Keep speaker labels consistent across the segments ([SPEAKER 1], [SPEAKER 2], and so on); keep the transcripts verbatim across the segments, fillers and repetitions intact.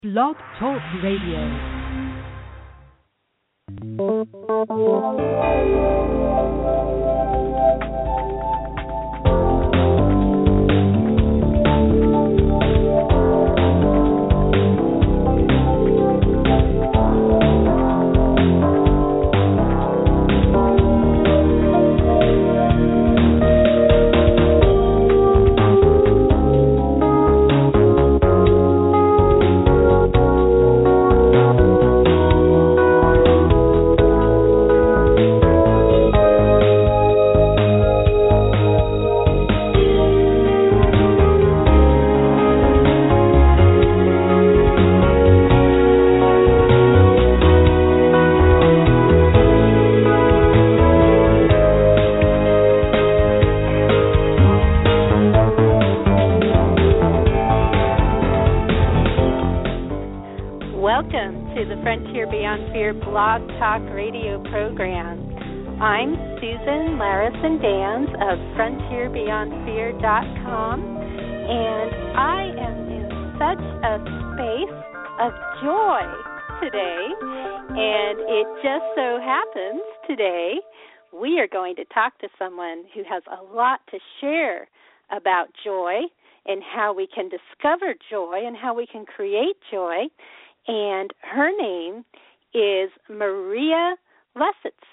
[SPEAKER 1] Blog Talk Radio.
[SPEAKER 2] Blog Talk Radio program. I'm Susan Larison-Dans of frontier beyond fear dot com, and I am in such a space of joy today, and it just so happens today we are going to talk to someone who has a lot to share about joy and how we can discover joy and how we can create joy, and her name is Maria Lessetz.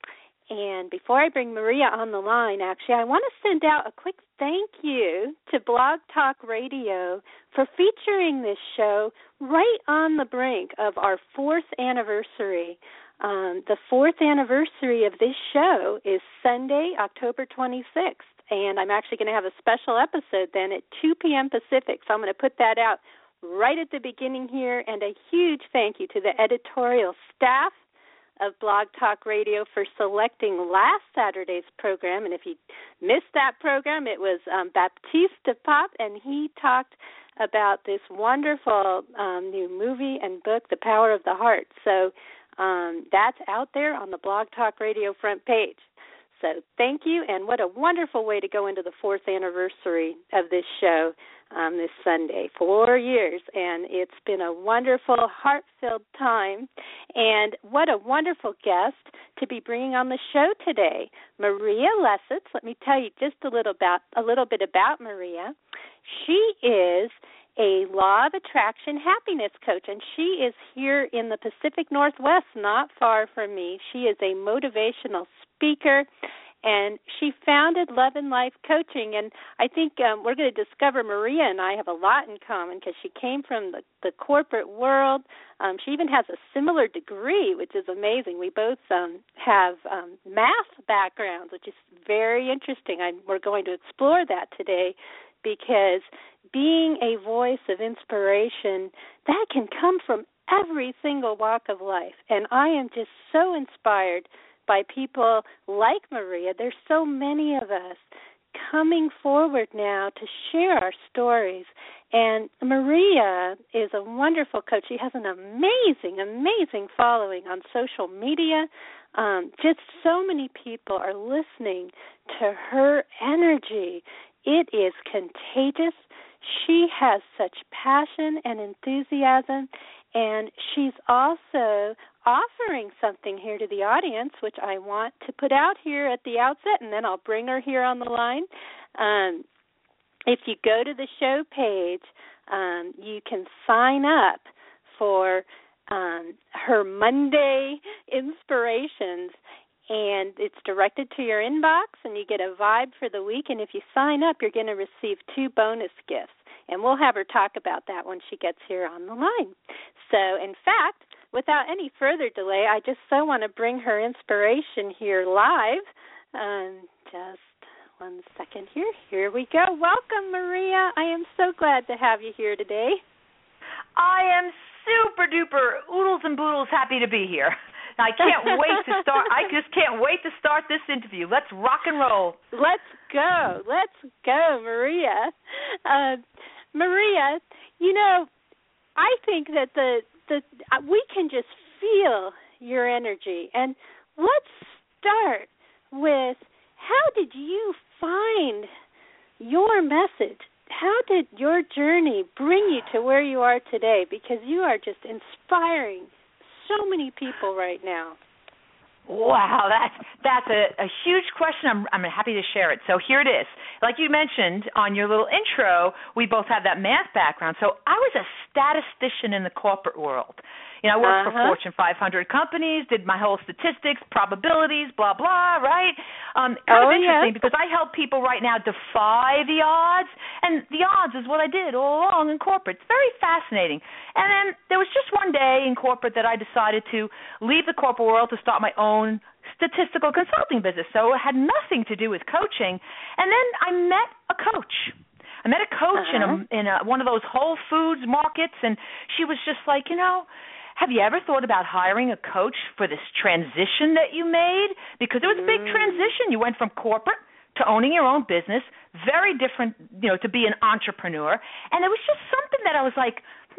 [SPEAKER 2] And before I bring Maria on the line, actually, I want to send out a quick thank you to Blog Talk Radio for featuring this show right on the brink of our fourth anniversary. Um, the fourth anniversary of this show is Sunday, October twenty-sixth, and I'm actually going to have a special episode then at two p.m. Pacific, so I'm going to put that out right at the beginning here, and a huge thank you to the editorial staff of Blog Talk Radio for selecting last Saturday's program. And if you missed that program, it was um, Baptiste de Pop, and he talked about this wonderful um, new movie and book, The Power of the Heart. So um, that's out there on the Blog Talk Radio front page. So thank you, and what a wonderful way to go into the fourth anniversary of this show um, this Sunday. Four years, and it's been a wonderful, heart-filled time. And what a wonderful guest to be bringing on the show today, Maria Lessetz. Let me tell you just a little about a little bit about Maria. She is a law of attraction happiness coach, and she is here in the Pacific Northwest, not far from me. She is a motivational speaker, and she founded Love and Life Coaching, and I think um, we're going to discover Maria and I have a lot in common because she came from the, the corporate world. Um, she even has a similar degree, which is amazing. We both um, have um, math backgrounds, which is very interesting. I, we're going to explore that today because being a voice of inspiration, that can come from every single walk of life, and I am just so inspired by people like Maria. There's so many of us coming forward now to share our stories. And Maria is a wonderful coach. She has an amazing, amazing following on social media. Um, just so many people are listening to her energy. It is contagious. She has such passion and enthusiasm, and she's also offering something here to the audience, which I want to put out here at the outset, and then I'll bring her here on the line. Um, if you go to the show page, um, you can sign up for um, her Monday inspirations, and it's directed to your inbox, and you get a vibe for the week, and if you sign up, you're going to receive two bonus gifts, and we'll have her talk about that when she gets here on the line. So, in fact, without any further delay, I just so want to bring her inspiration here live. Um, just one second here. Here we go. Welcome, Maria. I am so glad to have you here today.
[SPEAKER 3] I am super duper oodles and boodles happy to be here. I can't wait to start. I just can't wait to start this interview. Let's rock and roll.
[SPEAKER 2] Let's go. Let's go, Maria. Uh, Maria, you know, I think that the the uh, we can just feel your energy. And let's start with, how did you find your message how did your journey bring you to where you are today? Because you are just inspiring so many people right now.
[SPEAKER 3] Wow, that's that's a, a huge question. I'm I'm happy to share it. So here it is. Like you mentioned on your little intro, we both have that math background. So I was a statistician in the corporate world. You know, I worked
[SPEAKER 2] uh-huh.
[SPEAKER 3] for Fortune five hundred companies, did my whole statistics, probabilities, blah, blah, right? Um, kind
[SPEAKER 2] oh,
[SPEAKER 3] of interesting
[SPEAKER 2] yes.
[SPEAKER 3] because I help people right now defy the odds, and the odds is what I did all along in corporate. It's very fascinating. And then there was just one day in corporate that I decided to leave the corporate world to start my own statistical consulting business. So it had nothing to do with coaching. And then I met a coach. I met a coach
[SPEAKER 2] uh-huh.
[SPEAKER 3] in a, in a, one of those Whole Foods markets, and she was just like, you know, have you ever thought about hiring a coach for this transition that you made? Because it was a big
[SPEAKER 2] mm.
[SPEAKER 3] transition. You went from corporate to owning your own business, very different, you know, to be an entrepreneur. And it was just something that I was like,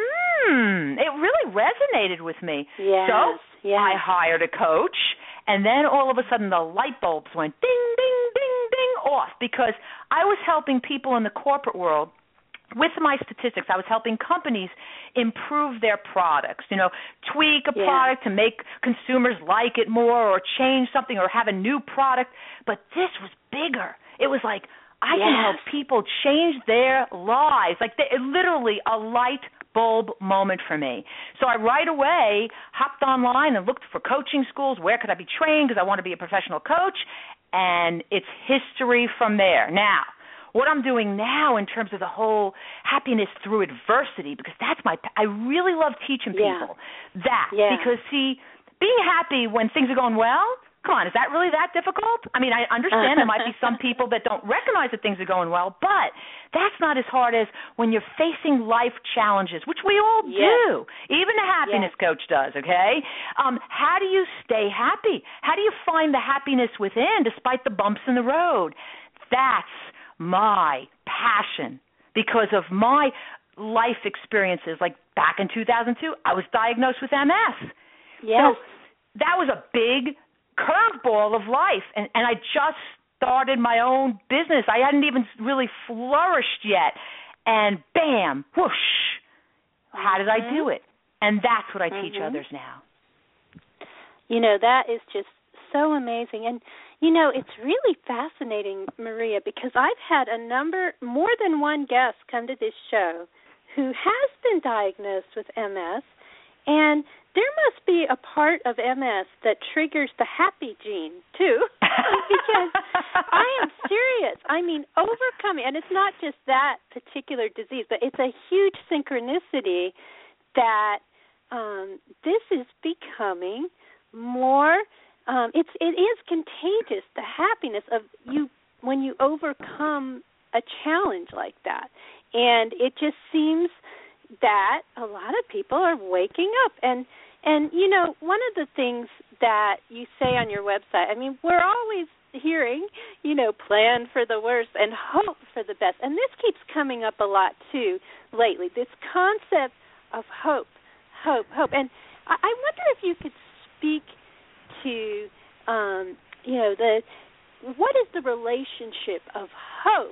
[SPEAKER 3] hmm, it really resonated with me.
[SPEAKER 2] Yes,
[SPEAKER 3] so
[SPEAKER 2] yes.
[SPEAKER 3] I hired a coach, and then all of a sudden the light bulbs went ding, ding, ding, ding off because I was helping people in the corporate world. With my statistics, I was helping companies improve their products, you know, tweak a
[SPEAKER 2] yeah.
[SPEAKER 3] product to make consumers like it more or change something or have a new product. But this was bigger. It was like, I
[SPEAKER 2] yes.
[SPEAKER 3] can help people change their lives. Like they, literally a light bulb moment for me. So I right away hopped online and looked for coaching schools. Where could I be trained? Because I want to be a professional coach. And it's history from there. Now, what I'm doing now in terms of the whole happiness through adversity, because that's my, I really love teaching people
[SPEAKER 2] yeah.
[SPEAKER 3] that.
[SPEAKER 2] Yeah.
[SPEAKER 3] Because, see, being happy when things are going well, come on, is that really that difficult? I mean, I understand there might be some people that don't recognize that things are going well, but that's not as hard as when you're facing life challenges, which we all
[SPEAKER 2] yes.
[SPEAKER 3] do. Even a happiness
[SPEAKER 2] yes.
[SPEAKER 3] coach does, okay? Um, how do you stay happy? How do you find the happiness within despite the bumps in the road? That's my passion because of my life experiences. Like back in two thousand two, I was diagnosed with M S.
[SPEAKER 2] Yes.
[SPEAKER 3] So that was a big curveball of life, and, and I just started my own business. I hadn't even really flourished yet, and bam, whoosh, how did I do it? And that's what I
[SPEAKER 2] mm-hmm.
[SPEAKER 3] teach others now.
[SPEAKER 2] You know, that is just so amazing. And you know, it's really fascinating, Maria, because I've had a number, more than one guest come to this show who has been diagnosed with M S, and there must be a part of M S that triggers the happy gene, too, because I am serious. I mean, overcoming, and it's not just that particular disease, but it's a huge synchronicity that um, this is becoming more Um, it's it is contagious, the happiness of you when you overcome a challenge like that. And it just seems that a lot of people are waking up. And, and you know, one of the things that you say on your website, I mean, we're always hearing, you know, plan for the worst and hope for the best. And this keeps coming up a lot, too, lately, this concept of hope, hope, hope. And I, I wonder if you could speak to, um, you know, the what is the relationship of hope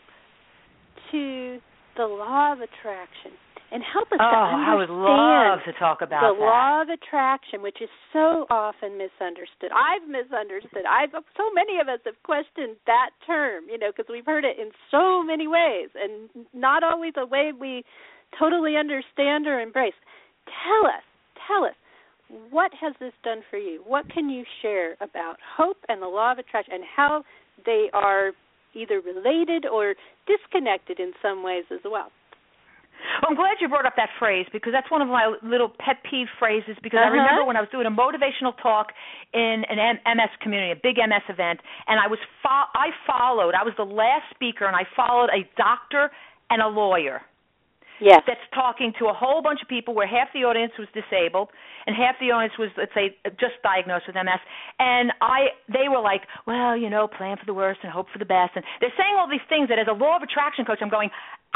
[SPEAKER 2] to the law of attraction? And help us
[SPEAKER 3] oh,
[SPEAKER 2] to understand
[SPEAKER 3] I would love to talk about
[SPEAKER 2] the
[SPEAKER 3] that.
[SPEAKER 2] law of attraction, which is so often misunderstood. I've misunderstood. I've so many of us have questioned that term, you know, because we've heard it in so many ways, and not always a way we totally understand or embrace. Tell us, tell us. What has this done for you? What can you share about hope and the law of attraction and how they are either related or disconnected in some ways as well?
[SPEAKER 3] Well, I'm glad you brought up that phrase because that's one of my little pet peeve phrases because
[SPEAKER 2] uh-huh.
[SPEAKER 3] I remember when I was doing a motivational talk in an M S community, a big M S event, and I was fo- I followed, I was the last speaker, and I followed a doctor and a lawyer.
[SPEAKER 2] Yes.
[SPEAKER 3] That's talking to a whole bunch of people where half the audience was disabled and half the audience was, let's say, just diagnosed with M S. And I, they were like, well, you know, plan for the worst and hope for the best. And they're saying all these things that as a law of attraction coach, I'm going,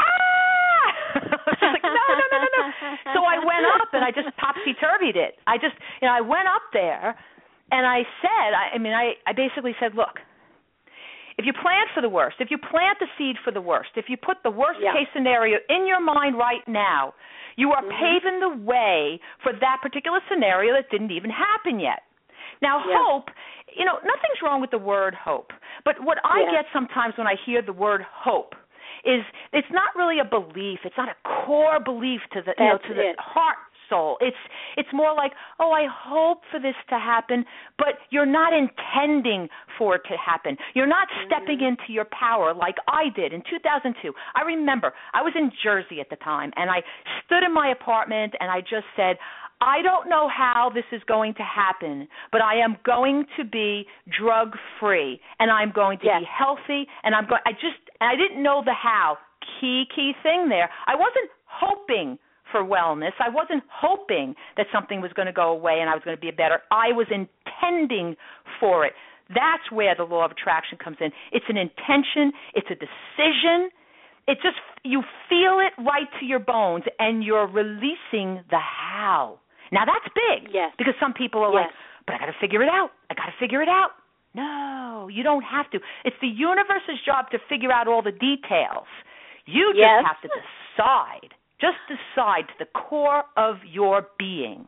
[SPEAKER 3] ah! like, no, no, no, no, no. So I went up and I just topsy-turvied it. I just, you know, I went up there and I said, I, I mean, I, I basically said, look, if you plan for the worst, if you plant the seed for the worst, if you put the worst
[SPEAKER 2] yeah.
[SPEAKER 3] case scenario in your mind right now, you are
[SPEAKER 2] mm-hmm.
[SPEAKER 3] paving the way for that particular scenario that didn't even happen yet. Now,
[SPEAKER 2] yeah.
[SPEAKER 3] hope, you know, nothing's wrong with the word hope. But what I
[SPEAKER 2] yeah.
[SPEAKER 3] get sometimes when I hear the word hope is it's not really a belief. It's not a core belief to the, you know, to the
[SPEAKER 2] it.
[SPEAKER 3] heart soul. It's it's more like, oh, I hope for this to happen, but you're not intending for it to happen. You're not
[SPEAKER 2] mm-hmm.
[SPEAKER 3] stepping into your power like I did in two thousand two. I remember I was in Jersey at the time, and I stood in my apartment, and I just said, I don't know how this is going to happen, but I am going to be drug-free, and I'm going to
[SPEAKER 2] yes.
[SPEAKER 3] be healthy, and I'm going. I just I didn't know the how. Key key thing there. I wasn't hoping for wellness. I wasn't hoping that something was going to go away and I was going to be better. I was intending for it. That's where the law of attraction comes in. It's an intention. It's a decision. It just, you feel it right to your bones, and you're releasing the how. Now, that's big
[SPEAKER 2] yes.
[SPEAKER 3] because some people are
[SPEAKER 2] yes.
[SPEAKER 3] like, but I got to figure it out. I got to figure it out. No, you don't have to. It's the universe's job to figure out all the details. You just
[SPEAKER 2] yes.
[SPEAKER 3] have to decide. Just decide to the core of your being.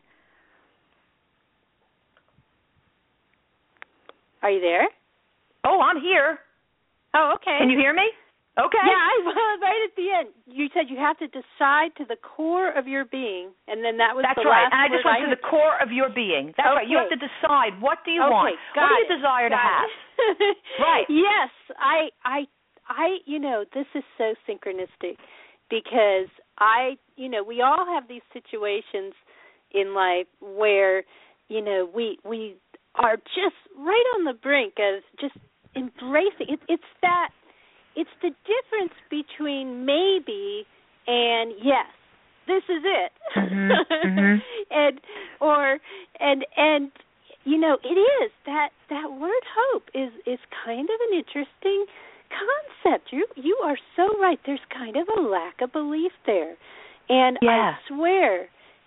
[SPEAKER 2] Are you there?
[SPEAKER 3] Oh, I'm here.
[SPEAKER 2] Oh, okay.
[SPEAKER 3] Can you hear me? Okay.
[SPEAKER 2] Yeah, I was right at the end. You said you have to decide to the core of your being, and then that was
[SPEAKER 3] That's
[SPEAKER 2] the
[SPEAKER 3] right.
[SPEAKER 2] last
[SPEAKER 3] and I just
[SPEAKER 2] word
[SPEAKER 3] went
[SPEAKER 2] I
[SPEAKER 3] to the core of your being. That's
[SPEAKER 2] okay.
[SPEAKER 3] right. You have to decide, what do you
[SPEAKER 2] okay,
[SPEAKER 3] want? What do you
[SPEAKER 2] it.
[SPEAKER 3] desire
[SPEAKER 2] got
[SPEAKER 3] to have? Right.
[SPEAKER 2] Yes, I, I, I. You know, this is so synchronistic because I, you know, we all have these situations in life where, you know, we we are just right on the brink of just embracing. It, it's that. It's the difference between maybe and yes. This is it.
[SPEAKER 3] Mm-hmm, mm-hmm.
[SPEAKER 2] and or and and you know, it is that that word hope is is kind of an interesting concept. You you are so right. There's kind of a lack of belief there. And
[SPEAKER 3] yeah.
[SPEAKER 2] I swear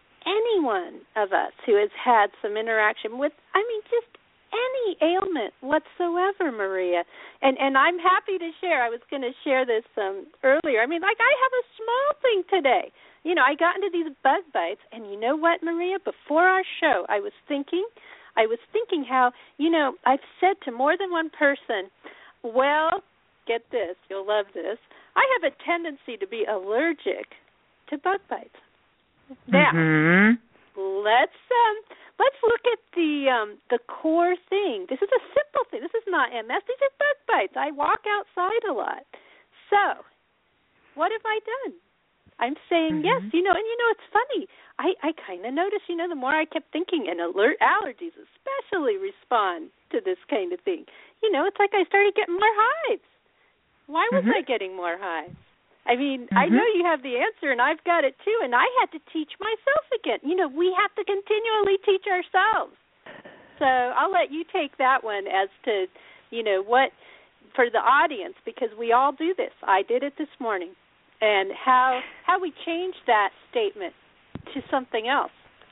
[SPEAKER 2] anyone of us who has had some interaction with, I mean, just any ailment whatsoever, Maria. And and I'm happy to share. I was going to share this um, earlier. I mean, like I have a small thing today. You know, I got into these bug bites, and you know what, Maria? Before our show, I was thinking, I was thinking how, you know, I've said to more than one person, well, get this, you'll love this, I have a tendency to be allergic to bug bites. Now,
[SPEAKER 3] mm-hmm.
[SPEAKER 2] let's um, let's look at the um, the core thing. This is a simple thing. This is not M S. These are bug bites. I walk outside a lot. So, what have I done? I'm saying
[SPEAKER 3] mm-hmm.
[SPEAKER 2] yes, you know, and you know, it's funny. I, I kind of noticed, you know, the more I kept thinking, and alert allergies especially respond to this kind of thing. You know, it's like I started getting more hives. Why was
[SPEAKER 3] mm-hmm.
[SPEAKER 2] I getting more hives? I mean,
[SPEAKER 3] mm-hmm.
[SPEAKER 2] I know you have the answer, and I've got it too, and I had to teach myself again. You know, we have to continually teach ourselves. So I'll let you take that one as to, you know, what, for the audience, because we all do this. I did it this morning. And how how we change that statement to something else.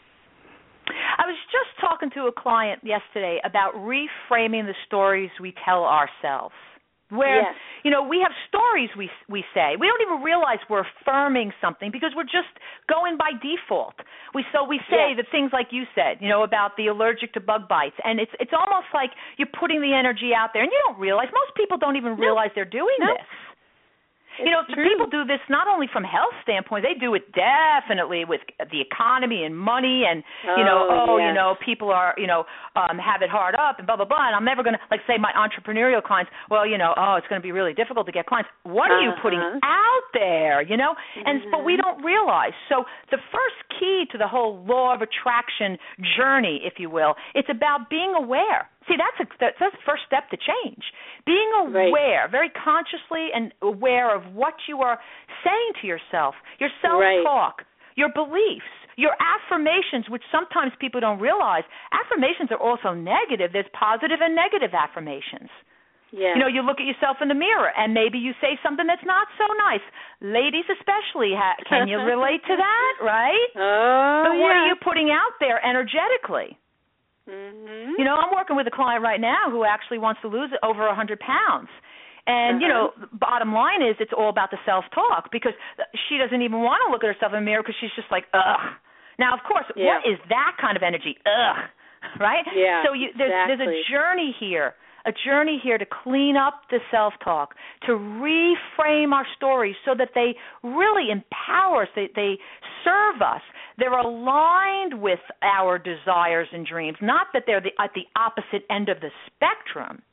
[SPEAKER 3] I was just talking to a client yesterday about reframing the stories we tell ourselves. Where,
[SPEAKER 2] yes.
[SPEAKER 3] you know, we have stories we we say. We don't even realize we're affirming something because we're just going by default. We so we say
[SPEAKER 2] yes.
[SPEAKER 3] the things like you said, you know, about the allergic to bug bites, and it's it's almost like you're putting the energy out there, and you don't realize. Most people don't even realize nope. they're doing
[SPEAKER 2] nope.
[SPEAKER 3] this.
[SPEAKER 2] It's
[SPEAKER 3] you know,
[SPEAKER 2] true.
[SPEAKER 3] people do this not only from health standpoint, they do it definitely with the economy and money and,
[SPEAKER 2] oh,
[SPEAKER 3] you know, oh,
[SPEAKER 2] yes.
[SPEAKER 3] you know, people are, you know, um, have it hard up and blah, blah, blah. And I'm never going to, like, say my entrepreneurial clients, well, you know, oh, it's going to be really difficult to get clients. What are
[SPEAKER 2] uh-huh.
[SPEAKER 3] you putting out there, you know? And
[SPEAKER 2] mm-hmm.
[SPEAKER 3] but we don't realize. So the first key to the whole law of attraction journey, if you will, it's about being aware. See, that's a, that's the first step to change. Being aware, right. very consciously and aware of what you are saying to yourself, your self-talk, right. your beliefs, your affirmations, which sometimes people don't realize. Affirmations are also negative. There's positive and negative affirmations.
[SPEAKER 2] Yeah.
[SPEAKER 3] You know, you look at yourself in the mirror, and maybe you say something that's not so nice. Ladies especially, ha- can you relate to that, right?
[SPEAKER 2] Oh,
[SPEAKER 3] But what
[SPEAKER 2] yeah.
[SPEAKER 3] are you putting out there energetically?
[SPEAKER 2] Mm-hmm.
[SPEAKER 3] You know, I'm working with a client right now who actually wants to lose over one hundred pounds. And, uh-huh. you know, bottom line is it's all about the self-talk because she doesn't even want to look at herself in the mirror because she's just like, ugh. Now, of course,
[SPEAKER 4] yeah.
[SPEAKER 3] what is that kind of energy? Ugh, right?
[SPEAKER 4] Yeah,
[SPEAKER 3] so you, there's,
[SPEAKER 4] exactly.
[SPEAKER 3] there's a journey here. A journey here to clean up the self-talk, to reframe our stories so that they really empower us, they, they serve us. They're aligned with our desires and dreams, not that they're the, at the opposite end of the spectrum.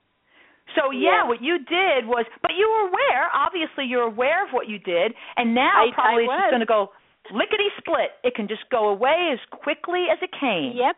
[SPEAKER 3] So, yeah, yeah, what you did was, but you were aware, obviously you're aware of what you did, and now
[SPEAKER 4] I,
[SPEAKER 3] probably
[SPEAKER 4] I
[SPEAKER 3] it's just going to go lickety-split. It can just go away as quickly as it came.
[SPEAKER 4] Yep.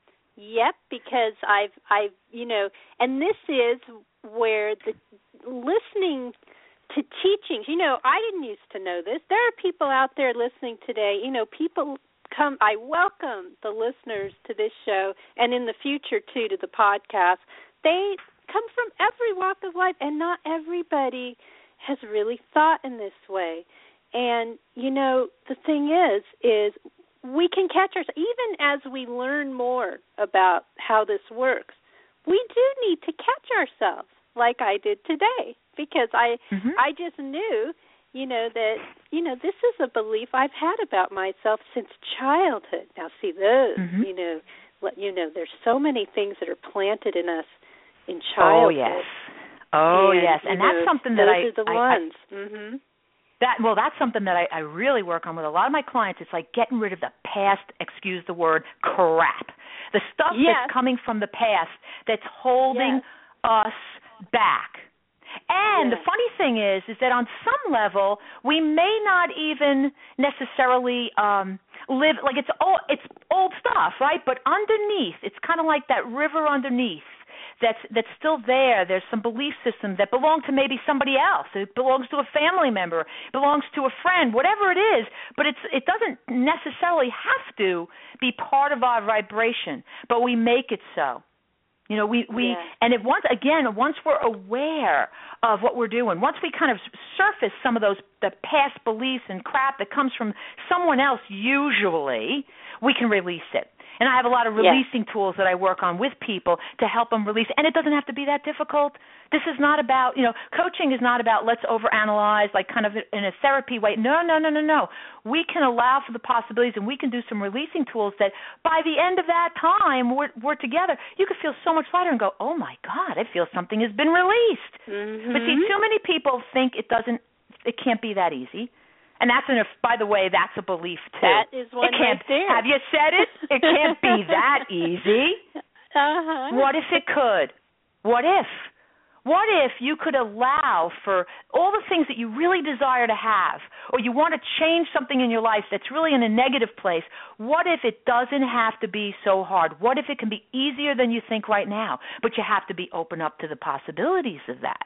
[SPEAKER 4] Yep, because I've, I've, you know, and this is where the listening to teachings, you know, I didn't used to know this. There are people out there listening today, you know, people come, I welcome the listeners to this show and in the future, too, to the podcast. They come from every walk of life, and not everybody has really thought in this way. And, you know, the thing is, is we can catch ourselves, even as we learn more about how this works, we do need to catch ourselves like I did today because I mm-hmm. I just knew, you know, that, you know, this is a belief I've had about myself since childhood. Now, see, those, mm-hmm. you know, you know, there's so many things that are planted in us in childhood.
[SPEAKER 3] Oh, yes. Oh,
[SPEAKER 4] and,
[SPEAKER 3] yes. And that's
[SPEAKER 4] know,
[SPEAKER 3] something that I...
[SPEAKER 4] Those are the
[SPEAKER 3] I,
[SPEAKER 4] ones.
[SPEAKER 3] I,
[SPEAKER 4] mm-hmm.
[SPEAKER 3] That, well, that's something that I, I really work on with a lot of my clients. It's like getting rid of the past, excuse the word, crap. The stuff
[SPEAKER 4] yes.
[SPEAKER 3] that's coming from the past that's holding
[SPEAKER 4] yes.
[SPEAKER 3] us back. And
[SPEAKER 4] yes.
[SPEAKER 3] the funny thing is, is that on some level, we may not even necessarily um, live, like it's old, it's old stuff, right? But underneath, it's kind of like that river underneath. That's that's still there. There's some belief systems that belong to maybe somebody else. It belongs to a family member. It belongs to a friend, whatever it is. But it's it doesn't necessarily have to be part of our vibration, but we make it so. You know, we, we
[SPEAKER 4] yeah.
[SPEAKER 3] and it once again, once we're aware of what we're doing, once we kind of surface some of those the past beliefs and crap that comes from someone else, usually we can release it. And I have a lot of releasing yes. tools that I work on with people to help them release. And it doesn't have to be that difficult. This is not about, you know, coaching is not about let's overanalyze, like kind of in a therapy way. No, no, no, no, no. We can allow for the possibilities, and we can do some releasing tools that by the end of that time we're, we're together, you could feel so much lighter and go, oh, my God, I feel something has been released.
[SPEAKER 4] Mm-hmm.
[SPEAKER 3] But see, too many people think it doesn't, it can't be that easy. And that's an, by the way, that's a belief too.
[SPEAKER 4] That is one
[SPEAKER 3] it can't,
[SPEAKER 4] right there.
[SPEAKER 3] Have you said it? It can't be that easy.
[SPEAKER 4] Uh-huh.
[SPEAKER 3] What if it could? What if? What if you could allow for all the things that you really desire to have, or you want to change something in your life that's really in a negative place? What if it doesn't have to be so hard? What if it can be easier than you think right now, but you have to be open up to the possibilities of that?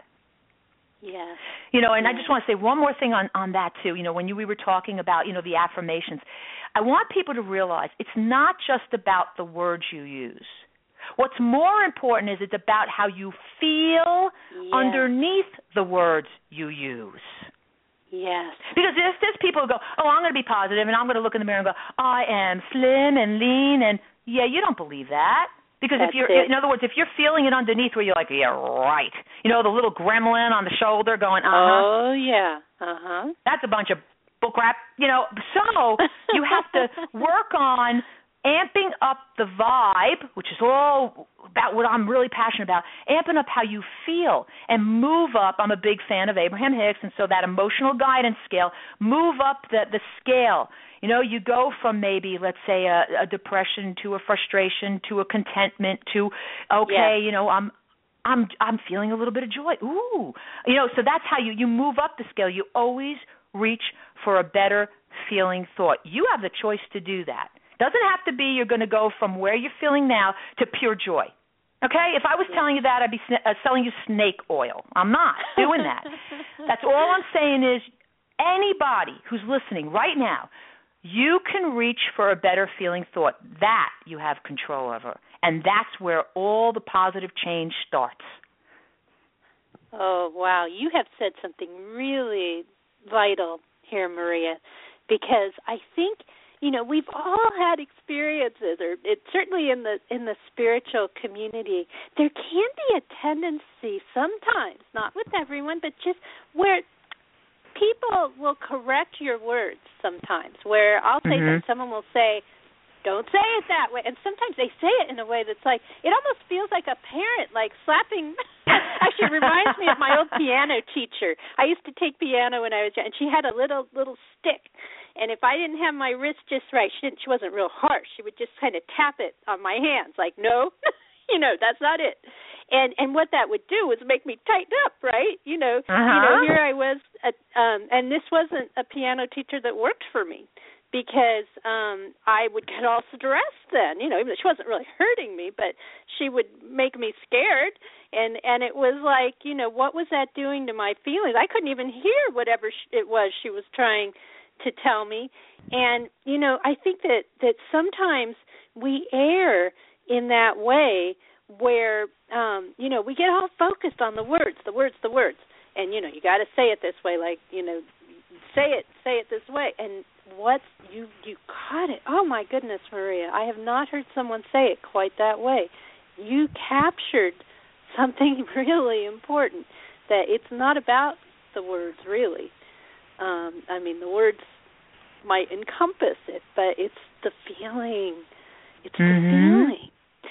[SPEAKER 4] Yes.
[SPEAKER 3] You know, and
[SPEAKER 4] yes.
[SPEAKER 3] I just want to say one more thing on, on that, too. You know, when you, we were talking about, you know, the affirmations, I want people to realize it's not just about the words you use. What's more important is it's about how you feel yes. underneath the words you use.
[SPEAKER 4] Yes.
[SPEAKER 3] Because there's, there's people who go, oh, I'm going to be positive, and I'm going to look in the mirror and go, I am slim and lean, and, yeah, you don't believe that. Because
[SPEAKER 4] That's
[SPEAKER 3] if you're,
[SPEAKER 4] it.
[SPEAKER 3] in other words, if you're feeling it underneath where you're like, yeah, right, you know, the little gremlin on the shoulder going, uh-huh.
[SPEAKER 4] Oh, yeah, uh-huh.
[SPEAKER 3] That's a bunch of bull crap, you know. So you have to work on amping up the vibe, which is all about what I'm really passionate about, amping up how you feel and move up. I'm a big fan of Abraham Hicks, and so that emotional guidance scale, move up the, the scale. You know, you go from maybe, let's say, a, a depression to a frustration to a contentment to, okay,
[SPEAKER 4] yes.
[SPEAKER 3] you know, I'm I'm I'm feeling a little bit of joy. Ooh. You know, so that's how you, you move up the scale. You always reach for a better feeling thought. You have the choice to do that. Doesn't have to be you're going to go from where you're feeling now to pure joy. Okay? If I was
[SPEAKER 4] yes.
[SPEAKER 3] telling you that, I'd be sn- uh, selling you snake oil. I'm not doing that. That's all I'm saying is anybody who's listening right now, you can reach for a better feeling thought. That you have control over. And that's where all the positive change starts.
[SPEAKER 4] Oh, wow. You have said something really vital here, Maria, because I think you know, we've all had experiences, or it, certainly in the in the spiritual community, there can be a tendency sometimes, not with everyone, but just where people will correct your words sometimes, where I'll say
[SPEAKER 3] mm-hmm.
[SPEAKER 4] that someone will say, don't say it that way. And sometimes they say it in a way that's like, it almost feels like a parent, like slapping. Actually, it reminds me of my old piano teacher. I used to take piano when I was young, and she had a little little stick. And if I didn't have my wrist just right, she didn't. She wasn't real harsh. She would just kind of tap it on my hands, like, no, you know, that's not it. And and what that would do was make me tighten up, right? You know,
[SPEAKER 3] uh-huh.
[SPEAKER 4] you know, here I was, at, um, and this wasn't a piano teacher that worked for me, because um, I would get all stressed then. You know, even though she wasn't really hurting me, but she would make me scared, and and it was like, you know, what was that doing to my feelings? I couldn't even hear whatever it was she was trying to tell me. And you know, I think that that sometimes we err in that way, where, um, you know, we get all focused on the words, the words, the words. And, you know, you got to say it this way, like, you know, say it, say it this way. And what's, you, you caught it. Oh, my goodness, Maria. I have not heard someone say it quite that way. You captured something really important, that it's not about the words, really. Um, I mean, the words might encompass it, but it's the feeling. It's
[SPEAKER 3] mm-hmm.
[SPEAKER 4] the feeling.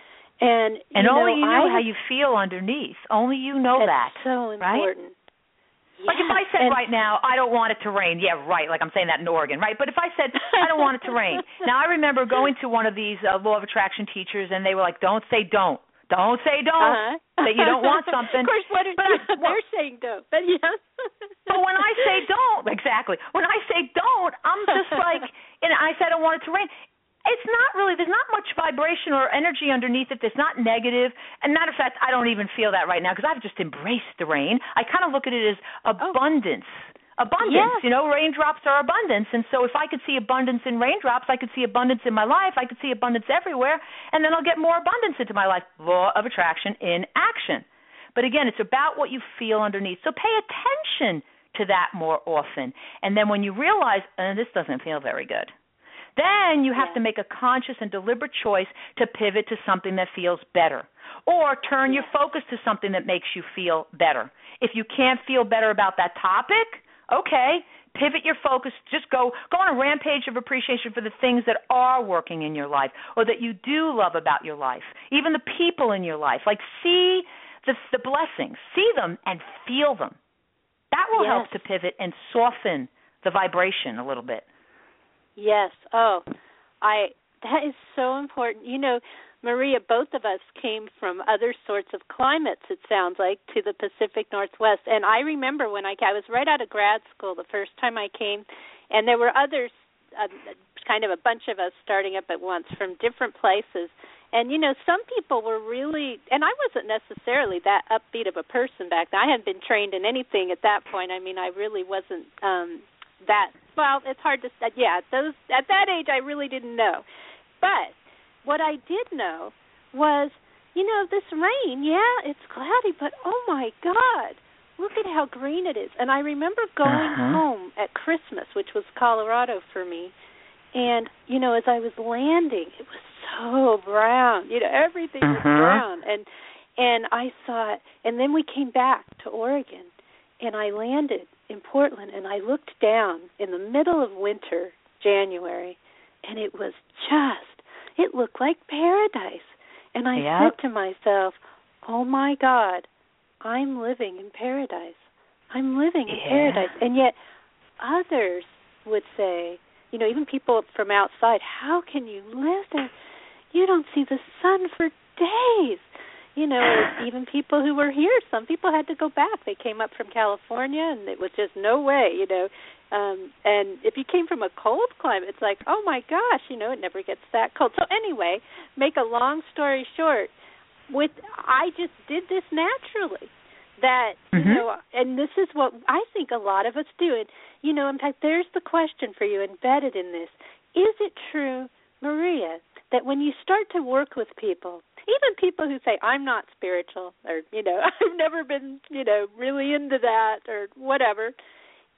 [SPEAKER 4] And, you
[SPEAKER 3] and only
[SPEAKER 4] know,
[SPEAKER 3] you know
[SPEAKER 4] I,
[SPEAKER 3] how you feel underneath. Only you know
[SPEAKER 4] that's
[SPEAKER 3] that.
[SPEAKER 4] So important.
[SPEAKER 3] Right? Yeah. Like if I said
[SPEAKER 4] and,
[SPEAKER 3] right now, I don't want it to rain. Yeah, right. Like I'm saying that in Oregon, right? But if I said, I don't want it to rain. Now, I remember going to one of these uh, law of attraction teachers, and they were like, don't say don't. Don't say don't.
[SPEAKER 4] Uh-huh.
[SPEAKER 3] That you don't want something.
[SPEAKER 4] Of course, what are,
[SPEAKER 3] but I,
[SPEAKER 4] they're
[SPEAKER 3] well,
[SPEAKER 4] saying don't. But, yeah.
[SPEAKER 3] But when I say don't, exactly. When I say don't, I'm just like, and I said I don't want it to rain. It's not really, there's not much vibration or energy underneath it. It's not negative. And matter of fact, I don't even feel that right now because I've just embraced the rain. I kind of look at it as abundance. Oh. Abundance, yes. You know, raindrops are abundance. And so if I could see abundance in raindrops, I could see abundance in my life. I could see abundance everywhere. And then I'll get more abundance into my life. Law of attraction in action. But again, it's about what you feel underneath. So pay attention to that more often. And then when you realize, uh, this doesn't feel very good, then you have
[SPEAKER 4] yeah.
[SPEAKER 3] to make a conscious and deliberate choice to pivot to something that feels better, or turn
[SPEAKER 4] yeah.
[SPEAKER 3] your focus to something that makes you feel better. If you can't feel better about that topic, okay, pivot your focus. Just go go on a rampage of appreciation for the things that are working in your life, or that you do love about your life, even the people in your life. Like see the, the blessings, see them and feel them. That will
[SPEAKER 4] yes.
[SPEAKER 3] help to pivot and soften the vibration a little bit.
[SPEAKER 4] Yes. Oh, I. That is so important. You know, Maria, both of us came from other sorts of climates, it sounds like, to the Pacific Northwest. And I remember when I, I was right out of grad school the first time I came, and there were others, uh, kind of a bunch of us starting up at once from different places. And, you know, some people were really, and I wasn't necessarily that upbeat of a person back then. I hadn't been trained in anything at that point. I mean, I really wasn't um, that, well, it's hard to say. Yeah, those at that age I really didn't know. But what I did know was, you know, this rain, yeah, it's cloudy, but oh, my God, look at how green it is. And I remember going
[SPEAKER 3] uh-huh.
[SPEAKER 4] home at Christmas, which was Colorado for me, and, you know, as I was landing, it was so brown. You know, everything was
[SPEAKER 3] uh-huh.
[SPEAKER 4] brown. And and I saw it. And then we came back to Oregon, and I landed in Portland, and I looked down in the middle of winter, January, and it was just, it looked like paradise. And I
[SPEAKER 3] yep.
[SPEAKER 4] said to myself, oh, my God, I'm living in paradise. I'm living in
[SPEAKER 3] yeah.
[SPEAKER 4] paradise. And yet others would say, you know, even people from outside, how can you live there? You don't see the sun for days. You know, even people who were here, some people had to go back. They came up from California, and it was just no way, you know. Um, and if you came from a cold climate, it's like, oh, my gosh, you know, it never gets that cold. So anyway, make a long story short, with I just did this naturally. That, you
[SPEAKER 3] mm-hmm.
[SPEAKER 4] know, and this is what I think a lot of us do. And, you know, in fact, there's the question for you embedded in this. Is it true, Maria, that when you start to work with people, even people who say, I'm not spiritual, or, you know, I've never been, you know, really into that, or whatever,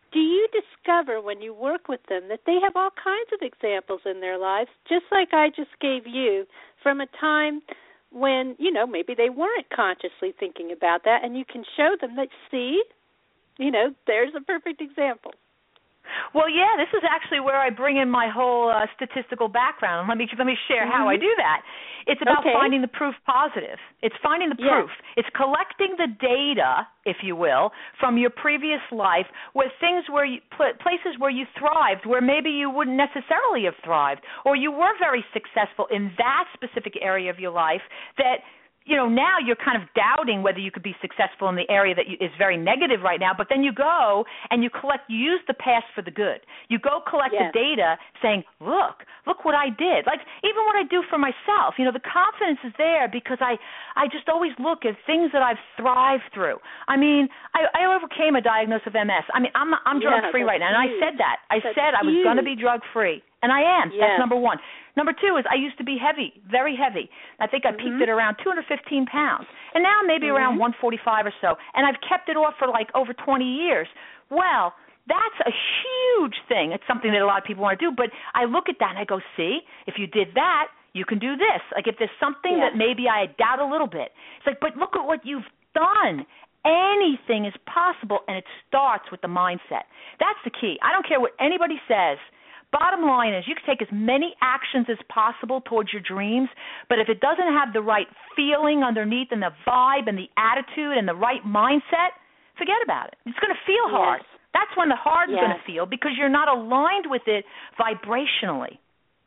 [SPEAKER 4] do you discover when you work with them that they have all kinds of examples in their lives, just like I just gave you, from a time when, you know, maybe they weren't consciously thinking about that, and you can show them that, see, you know, there's a perfect example.
[SPEAKER 3] Well, yeah, this is actually where I bring in my whole uh, statistical background. Let me let me share mm-hmm. how I do that. It's about
[SPEAKER 4] okay.
[SPEAKER 3] finding the proof positive. It's finding the
[SPEAKER 4] yes.
[SPEAKER 3] proof. It's collecting the data, if you will, from your previous life, where things where you, places where you thrived, where maybe you wouldn't necessarily have thrived, or you were very successful in that specific area of your life that, you know, now you're kind of doubting whether you could be successful in the area that you, is very negative right now, but then you go and you collect, you use the past for the good. You go collect
[SPEAKER 4] yes.
[SPEAKER 3] the data saying, look, look what I did. Like, even what I do for myself, you know, the confidence is there because I, I just always look at things that I've thrived through. I mean, I, I overcame a diagnosis of M S. I mean, I'm, I'm drug-free
[SPEAKER 4] yeah,
[SPEAKER 3] right now, and I said that. I
[SPEAKER 4] that's
[SPEAKER 3] said I was going to be drug-free, and I am.
[SPEAKER 4] Yes.
[SPEAKER 3] That's number one. Number two is I used to be heavy, very heavy. I think I peaked
[SPEAKER 4] mm-hmm.
[SPEAKER 3] at around two hundred fifteen pounds, and now maybe
[SPEAKER 4] mm-hmm.
[SPEAKER 3] around one forty-five or so, and I've kept it off for like over twenty years. Well, that's a huge thing. It's something that a lot of people want to do, but I look at that and I go, see, if you did that, you can do this. Like if there's something
[SPEAKER 4] yes.
[SPEAKER 3] that maybe I doubt a little bit, it's like, but look at what you've done. Anything is possible, and it starts with the mindset. That's the key. I don't care what anybody says. Bottom line is you can take as many actions as possible towards your dreams, but if it doesn't have the right feeling underneath and the vibe and the attitude and the right mindset, forget about it. It's going to feel
[SPEAKER 4] yes.
[SPEAKER 3] hard. That's when the hard
[SPEAKER 4] yes.
[SPEAKER 3] is going to feel because you're not aligned with it vibrationally.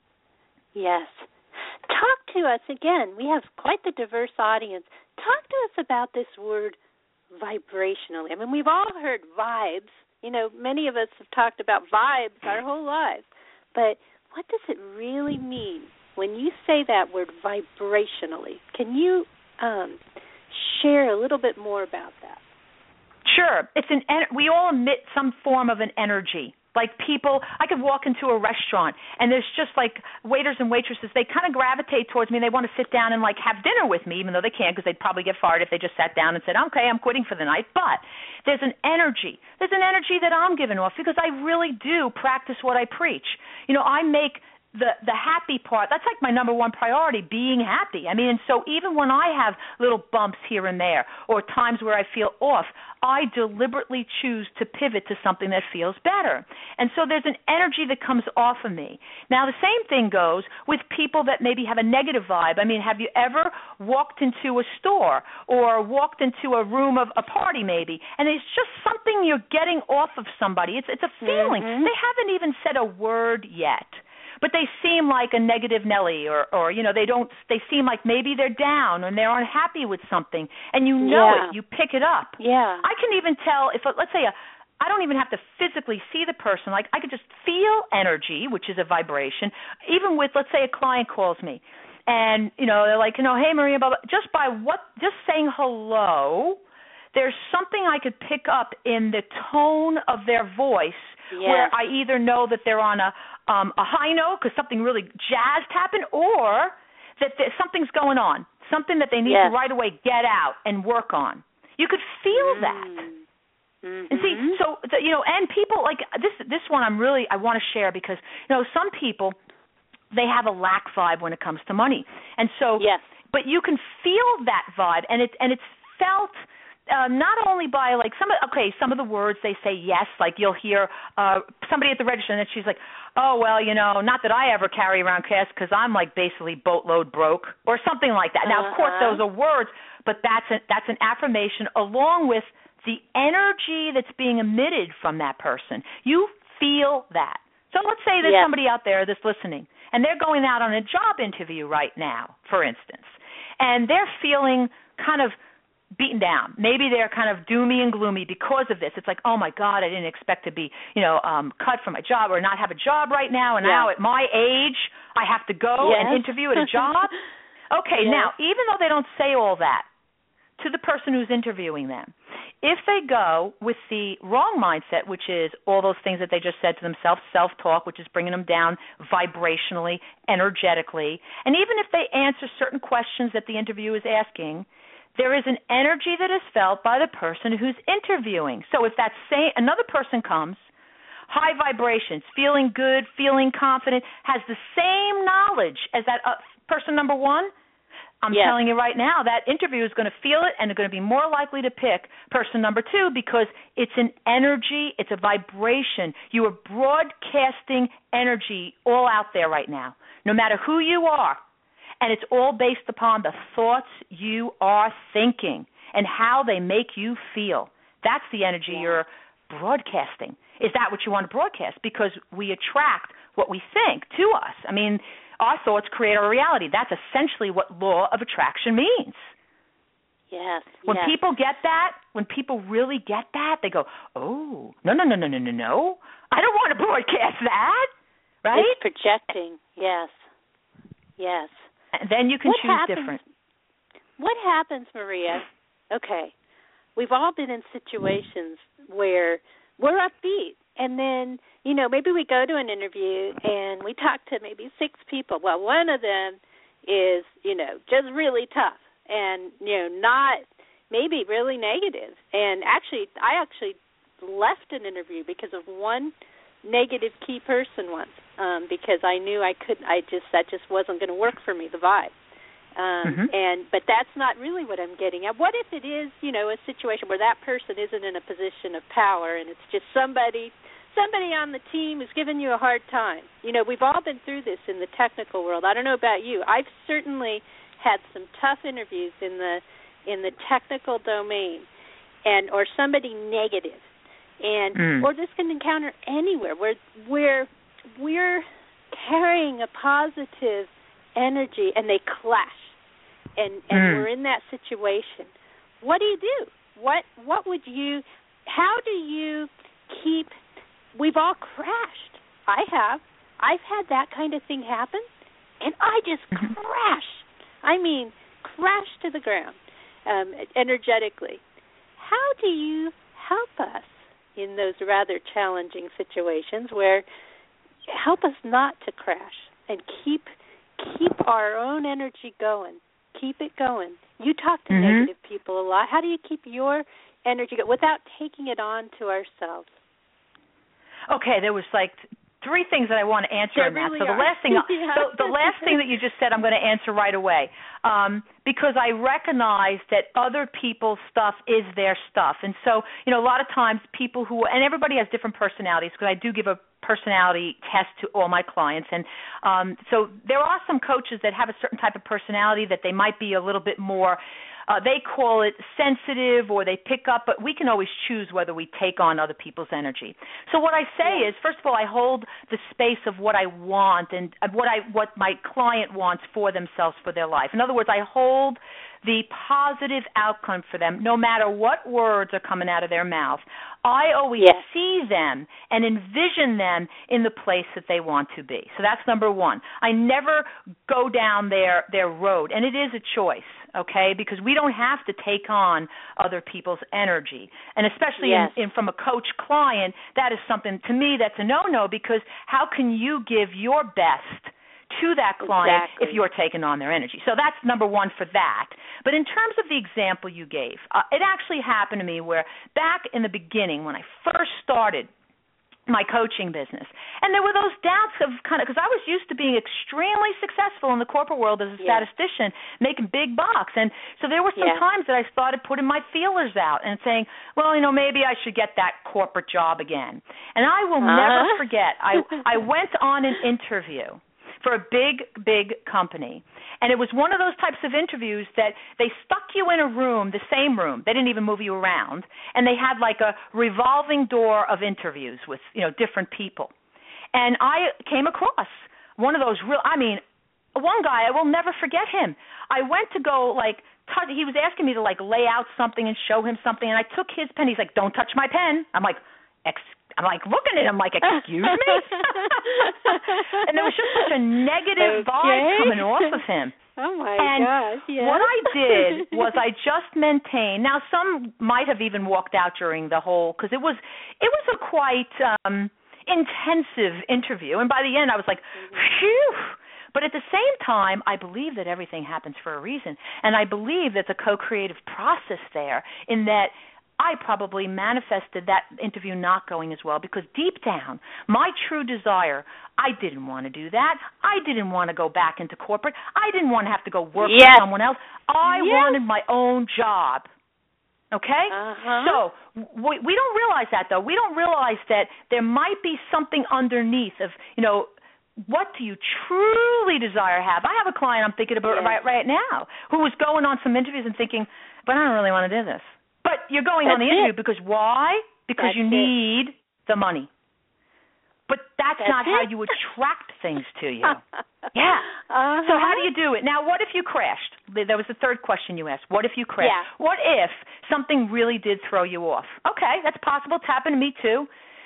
[SPEAKER 4] Yes. Talk to us again. We have quite the diverse audience. Talk to us about this word vibrationally. I mean, we've all heard vibes. You know, many of us have talked about vibes our whole lives. But what does it really mean when you say that word vibrationally? Can you um, share a little bit more about that?
[SPEAKER 3] Sure. It's an we all emit some form of an energy. Like people, I could walk into a restaurant and there's just like waiters and waitresses, they kind of gravitate towards me and they want to sit down and like have dinner with me, even though they can't because they'd probably get fired if they just sat down and said, okay, I'm quitting for the night. But there's an energy. There's an energy that I'm giving off because I really do practice what I preach. You know, I make the the happy part, that's like my number one priority, being happy. I mean, and so even when I have little bumps here and there or times where I feel off, I deliberately choose to pivot to something that feels better. And so there's an energy that comes off of me. Now, the same thing goes with people that maybe have a negative vibe. I mean, have you ever walked into a store or walked into a room of a party maybe, and it's just something you're getting off of somebody. It's, it's a feeling.
[SPEAKER 4] Mm-hmm.
[SPEAKER 3] They haven't even said a word yet, but they seem like a negative Nelly, or, or you know, they don't. They seem like maybe they're down and they're unhappy with something, and you know
[SPEAKER 4] yeah.
[SPEAKER 3] it. You pick it up.
[SPEAKER 4] Yeah.
[SPEAKER 3] I can even tell if, let's say, a, I don't even have to physically see the person. Like I could just feel energy, which is a vibration. Even with, let's say, a client calls me, and you know, they're like, you know, hey Maria, blah, blah. Just by what, just saying hello, there's something I could pick up in the tone of their voice. Yes. Where I either know that they're on a um, a high note because something really jazzed happened, or that something's going on, something that they need
[SPEAKER 4] yes.
[SPEAKER 3] to right away get out and work on. You could feel
[SPEAKER 4] mm.
[SPEAKER 3] that.
[SPEAKER 4] Mm-hmm.
[SPEAKER 3] And see, so you know, and people like this. This one I'm really I want to share because you know some people they have a lack vibe when it comes to money, and so
[SPEAKER 4] yes.
[SPEAKER 3] but you can feel that vibe, and it and it's felt. Uh, not only by like some of, okay, some of the words they say yes, like you'll hear uh, somebody at the register and she's like, oh, well, you know, not that I ever carry around cash because I'm like basically boatload broke or something like that. Now,
[SPEAKER 4] uh-huh.
[SPEAKER 3] of course, those are words, but that's, a, that's an affirmation along with the energy that's being emitted from that person. You feel that. So let's say there's
[SPEAKER 4] yes.
[SPEAKER 3] somebody out there that's listening and they're going out on a job interview right now, for instance, and they're feeling kind of beaten down. Maybe they're kind of doomy and gloomy because of this. It's like, oh, my God, I didn't expect to be, you know, um, cut from my job or not have a job right now, and yeah. now at my age I have to go
[SPEAKER 4] yes.
[SPEAKER 3] and interview at a job. Okay,
[SPEAKER 4] yes.
[SPEAKER 3] now, even though they don't say all that to the person who's interviewing them, if they go with the wrong mindset, which is all those things that they just said to themselves, self-talk, which is bringing them down vibrationally, energetically, and even if they answer certain questions that the interview is asking, there is an energy that is felt by the person who's interviewing. So if that same another person comes high vibrations, feeling good, feeling confident, has the same knowledge as that uh, person number one, I'm
[SPEAKER 4] yes.
[SPEAKER 3] telling you right now, that interview is going to feel it and they're going to be more likely to pick person number two because it's an energy, it's a vibration. You are broadcasting energy all out there right now, no matter who you are. And it's all based upon the thoughts you are thinking and how they make you feel. That's the energy yeah. you're broadcasting. Is that what you want to broadcast? Because we attract what we think to us. I mean, our thoughts create our reality. That's essentially what law of attraction means.
[SPEAKER 4] Yes.
[SPEAKER 3] When
[SPEAKER 4] yes.
[SPEAKER 3] people get that, when people really get that, they go, oh, no, no, no, no, no, no, no. I don't want to broadcast that, right?
[SPEAKER 4] It's projecting, yes. Yes.
[SPEAKER 3] And then you can
[SPEAKER 4] what
[SPEAKER 3] choose
[SPEAKER 4] happens,
[SPEAKER 3] different.
[SPEAKER 4] What happens, Maria? Okay, we've all been in situations where we're upbeat, and then, you know, maybe we go to an interview and we talk to maybe six people. Well, one of them is, you know, just really tough and, you know, not maybe really negative. And actually, I actually left an interview because of one negative key person once um, because I knew I couldn't, I just, that just wasn't going to work for me, the vibe. Um,
[SPEAKER 3] mm-hmm.
[SPEAKER 4] And but that's not really what I'm getting at. What if it is, you know, a situation where that person isn't in a position of power and it's just somebody somebody on the team who's giving you a hard time? You know, we've all been through this in the technical world. I don't know about you. I've certainly had some tough interviews in the in the technical domain, and or somebody negative, and
[SPEAKER 3] mm.
[SPEAKER 4] or this can encounter anywhere where where we're carrying a positive energy and they clash. And, and
[SPEAKER 3] mm.
[SPEAKER 4] we're in that situation. What do you do? What what would you, how do you keep, we've all crashed. I have. I've had that kind of thing happen, and I just
[SPEAKER 3] mm-hmm.
[SPEAKER 4] crash. I mean, crash to the ground um, energetically. How do you help us in those rather challenging situations where, help us not to crash and keep keep our own energy going? Keep it going. You talk to
[SPEAKER 3] mm-hmm.
[SPEAKER 4] negative people a lot. How do you keep your energy going without taking it on to ourselves?
[SPEAKER 3] Okay, there was like three things that I want to answer
[SPEAKER 4] there
[SPEAKER 3] on that.
[SPEAKER 4] Really
[SPEAKER 3] so the
[SPEAKER 4] are.
[SPEAKER 3] last thing,
[SPEAKER 4] yeah.
[SPEAKER 3] the, the last thing that you just said, I'm going to answer right away um, because I recognize that other people's stuff is their stuff, and so you know a lot of times people who and everybody has different personalities because I do give a personality test to all my clients, and um, so there are some coaches that have a certain type of personality that they might be a little bit more. Uh, they call it sensitive or they pick up, but we can always choose whether we take on other people's energy. So what I say
[SPEAKER 4] yeah.
[SPEAKER 3] is, first of all, I hold the space of what I want and what I what my client wants for themselves, for their life. In other words, I hold the positive outcome for them, no matter what words are coming out of their mouth. I always
[SPEAKER 4] yes.
[SPEAKER 3] see them and envision them in the place that they want to be. So that's number one. I never go down their, their road, and it is a choice, okay, because we don't have to take on other people's energy. And especially
[SPEAKER 4] yes.
[SPEAKER 3] in, in, from a coach-client, that is something, to me, that's a no-no because how can you give your best to that client
[SPEAKER 4] exactly.
[SPEAKER 3] if you're taking on their energy? So that's number one for that. But in terms of the example you gave, uh, it actually happened to me where back in the beginning when I first started my coaching business, and there were those doubts of kind of, because I was used to being extremely successful in the corporate world as a
[SPEAKER 4] yeah.
[SPEAKER 3] statistician, making big bucks, and so there were some
[SPEAKER 4] yeah.
[SPEAKER 3] times that I started putting my feelers out and saying, well, you know, maybe I should get that corporate job again. And I will
[SPEAKER 4] uh-huh.
[SPEAKER 3] never forget, I I went on an interview for a big, big company. And it was one of those types of interviews that they stuck you in a room, the same room. They didn't even move you around. And they had like a revolving door of interviews with, you know, different people. And I came across one of those real, I mean, one guy, I will never forget him. I went to go like, touch, he was asking me to like lay out something and show him something. And I took his pen. He's like, don't touch my pen. I'm like, excuse I'm like looking at him like, excuse me? And there was just such a negative
[SPEAKER 4] okay.
[SPEAKER 3] vibe coming off of him.
[SPEAKER 4] Oh, my
[SPEAKER 3] and
[SPEAKER 4] gosh. Yeah.
[SPEAKER 3] what I did was I just maintained. Now, some might have even walked out during the whole, because it was, it was a quite um, intensive interview. And by the end, I was like, phew. But at the same time, I believe that everything happens for a reason. And I believe that the co-creative process there in that I probably manifested that interview not going as well because deep down, my true desire, I didn't want to do that. I didn't want to go back into corporate. I didn't want to have to go work
[SPEAKER 4] yes.
[SPEAKER 3] for someone else. I
[SPEAKER 4] yes.
[SPEAKER 3] wanted my own job. Okay?
[SPEAKER 4] Uh-huh.
[SPEAKER 3] So we, we don't realize that, though. We don't realize that there might be something underneath of, you know, what do you truly desire to have? I have a client I'm thinking about
[SPEAKER 4] yes.
[SPEAKER 3] right, right now who was going on some interviews and thinking, but I don't really want to do this. But you're going
[SPEAKER 4] that's
[SPEAKER 3] on the interview
[SPEAKER 4] it.
[SPEAKER 3] because why? Because
[SPEAKER 4] that's
[SPEAKER 3] you need it. the money. But that's,
[SPEAKER 4] that's
[SPEAKER 3] not
[SPEAKER 4] it.
[SPEAKER 3] how you attract things to you. Yeah.
[SPEAKER 4] Uh-huh.
[SPEAKER 3] So how do you do it? Now, what if you crashed? There was the third question you asked. What if you crashed?
[SPEAKER 4] Yeah.
[SPEAKER 3] What if something really did throw you off? Okay, that's possible. It's happened to me too.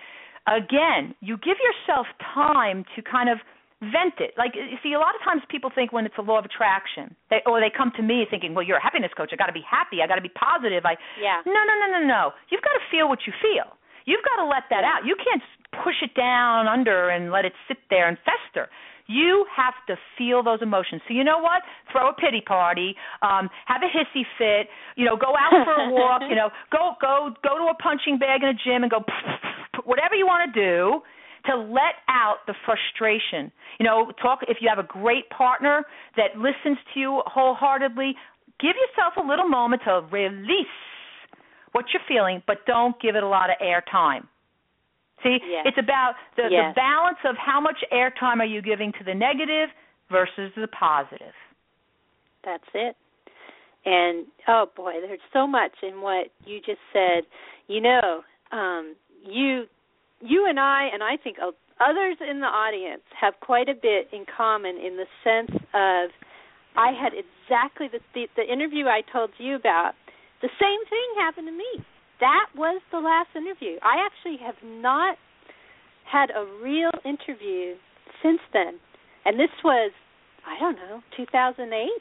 [SPEAKER 3] Again, you give yourself time to kind of vent it. Like, you see, a lot of times people think when it's a law of attraction, they, or they come to me thinking, well, you're a happiness coach. I got to be happy. I got to be positive. I
[SPEAKER 4] yeah.
[SPEAKER 3] No, no, no, no, no. You've got to feel what you feel. You've got to let that
[SPEAKER 4] yeah.
[SPEAKER 3] out. You can't push it down under and let it sit there and fester. You have to feel those emotions. So you know what? Throw a pity party, um, have a hissy fit, you know, go out for a walk, you know, go go go to a punching bag in a gym and go whatever you want to do to let out the frustration. You know, talk if you have a great partner that listens to you wholeheartedly, give yourself a little moment to release what you're feeling, but don't give it a lot of airtime. See,
[SPEAKER 4] yes.
[SPEAKER 3] it's about the,
[SPEAKER 4] yes.
[SPEAKER 3] the balance of how much airtime are you giving to the negative versus the positive.
[SPEAKER 4] That's it. And, oh, boy, there's so much in what you just said. You know, um, you you and I, and I think others in the audience, have quite a bit in common in the sense of I had exactly the, the, the interview I told you about. The same thing happened to me. That was the last interview. I actually have not had a real interview since then. And this was, I don't know, two thousand eight?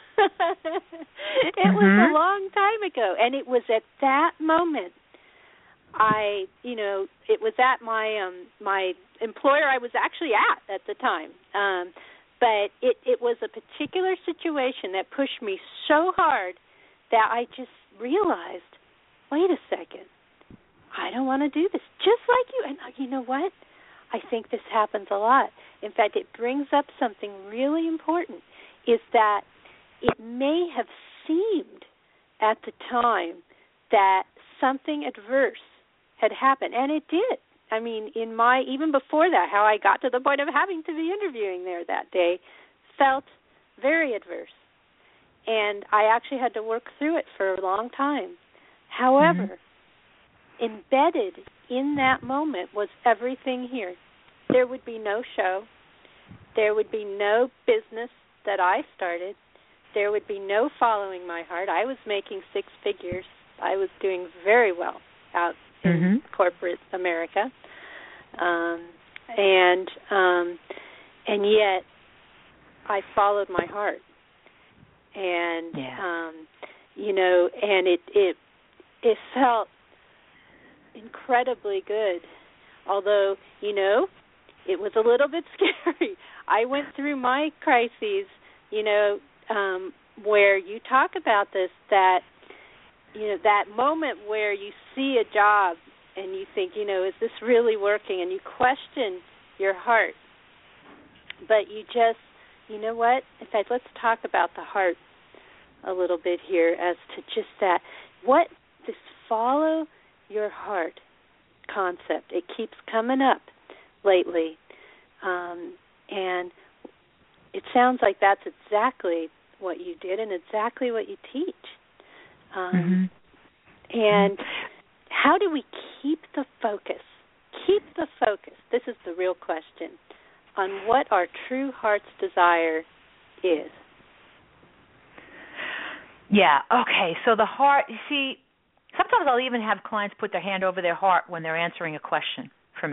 [SPEAKER 4] It mm-hmm. was a long time ago. And it was at that moment I, you know, it was at my um, my employer I was actually at at the time. Um, but it, it was a particular situation that pushed me so hard that I just realized, wait a second, I don't want to do this. Just like you. And you know what? I think this happens a lot. In fact, it brings up something really important, is that it may have seemed at the time that something adverse had happened, and it did. I mean, in my, even before that, how I got to the point of having to be interviewing there that day felt very adverse. And I actually had to work through it for a long time. However, mm-hmm. embedded in that moment was everything here. There would be no show. There would be no business that I started. There would be no following my heart. I was making six figures. I was doing very well out in mm-hmm. corporate America. Um, and um, and yet I followed my heart. And,
[SPEAKER 3] yeah.
[SPEAKER 4] um, you know, and it, it it felt incredibly good. Although, you know, it was a little bit scary. I went through my crises, you know, um, where you talk about this, that, you know, that moment where you see a job and you think, you know, is this really working? And you question your heart. But you just, you know what? In fact, let's talk about the heart a little bit here as to just that. What, this follow your heart concept, it keeps coming up lately. Um, and it sounds like that's exactly what you did and exactly what you teach. Um, mm-hmm. And how do we keep the focus? Keep the focus. This is the real question on what our true heart's desire is.
[SPEAKER 3] Yeah, okay. So the heart, you see, sometimes I'll even have clients put their hand over their heart when they're answering a question for me.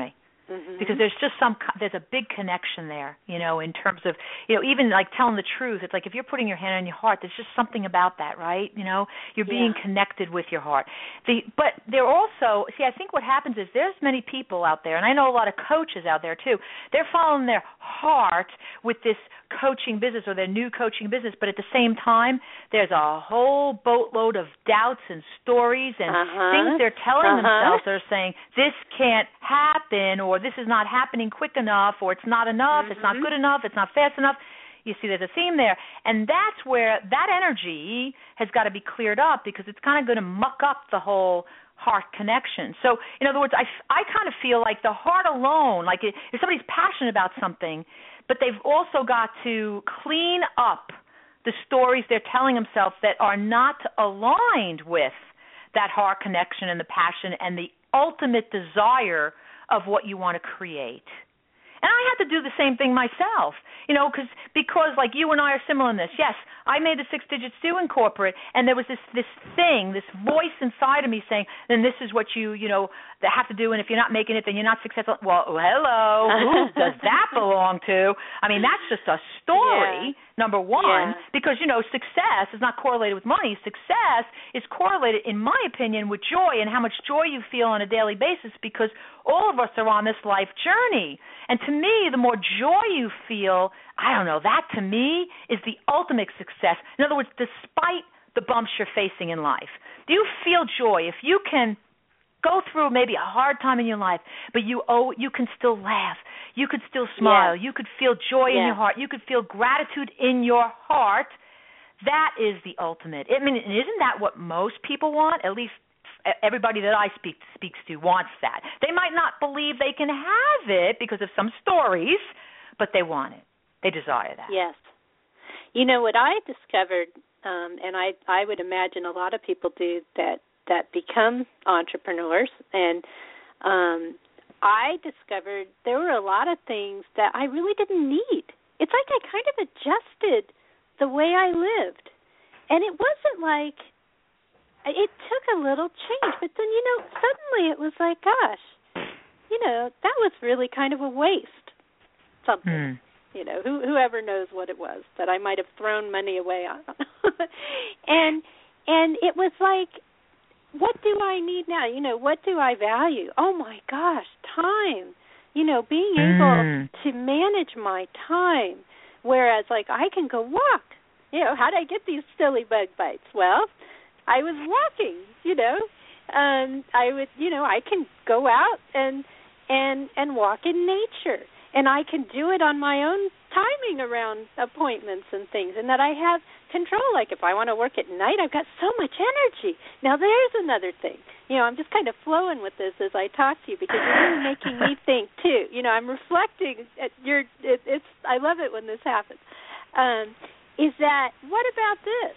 [SPEAKER 3] Mm-hmm. Because there's just some, there's a big connection there, you know, in terms of, you know, even like telling the truth. It's like if you're putting your hand on your heart, there's just something about that, right? You know, you're being
[SPEAKER 4] yeah.
[SPEAKER 3] connected with your heart. The, but there also, see, I think what happens is there's many people out there, and I know a lot of coaches out there too, they're following their heart with this coaching business or their new coaching business, but at the same time, there's a whole boatload of doubts and stories and
[SPEAKER 4] uh-huh.
[SPEAKER 3] things they're telling
[SPEAKER 4] uh-huh.
[SPEAKER 3] themselves. They're saying, this can't happen, or this is not happening quick enough, or it's not enough,
[SPEAKER 4] mm-hmm.
[SPEAKER 3] it's not good enough, it's not fast enough. You see, there's a theme there. And that's where that energy has got to be cleared up, because it's kind of going to muck up the whole heart connection. So, in other words, I, I kind of feel like the heart alone, like if somebody's passionate about something, but they've also got to clean up the stories they're telling themselves that are not aligned with that heart connection and the passion and the ultimate desire of what you want to create. And I had to do the same thing myself, you know, cause, because like you and I are similar in this. Yes, I made the six-digit stew in corporate, and there was this this thing, this voice inside of me saying, then this is what you, you know, have to do, and if you're not making it, then you're not successful. Well, hello, who does that belong to? I mean, that's just a story, yeah. number one, yeah. because, you know, success is not correlated with money. Success is correlated, in my opinion, with joy and how much joy you feel on a daily basis, because all of us are on this life journey. And to me, the more joy you feel, I don't know, that to me is the ultimate success. In other words, despite the bumps you're facing in life, do you feel joy? If you can go through maybe a hard time in your life, but you oh, you can still laugh, you could still smile,
[SPEAKER 4] yeah.
[SPEAKER 3] you could feel joy
[SPEAKER 4] yeah.
[SPEAKER 3] in your heart, you could feel gratitude in your heart, that is the ultimate. I mean, isn't that what most people want? At least everybody that I speak speaks to wants that. They might not believe they can have it because of some stories, but they want it. They desire that.
[SPEAKER 4] Yes. You know, what I discovered, um, and I, I would imagine a lot of people do that, that become entrepreneurs, and um, I discovered there were a lot of things that I really didn't need. It's like I kind of adjusted the way I lived. And it wasn't like, it took a little change, but then, you know, suddenly it was like, gosh, you know, that was really kind of a waste, something. Mm. You know, who, whoever knows what it was that I might have thrown money away on. and and it was like, what do I need now? You know, what do I value? Oh, my gosh, time. You know, being able mm. to manage my time, whereas, like, I can go walk. You know, how did I get these silly bug bites? Well, I was walking, you know. Um, I would, you know, I can go out and and and walk in nature. And I can do it on my own timing around appointments and things, and that I have control. Like if I want to work at night, I've got so much energy. Now there's another thing. You know, I'm just kind of flowing with this as I talk to you, because you're really making me think too. You know, I'm reflecting at your. It, it's. I love it when this happens. Um, is that what about this?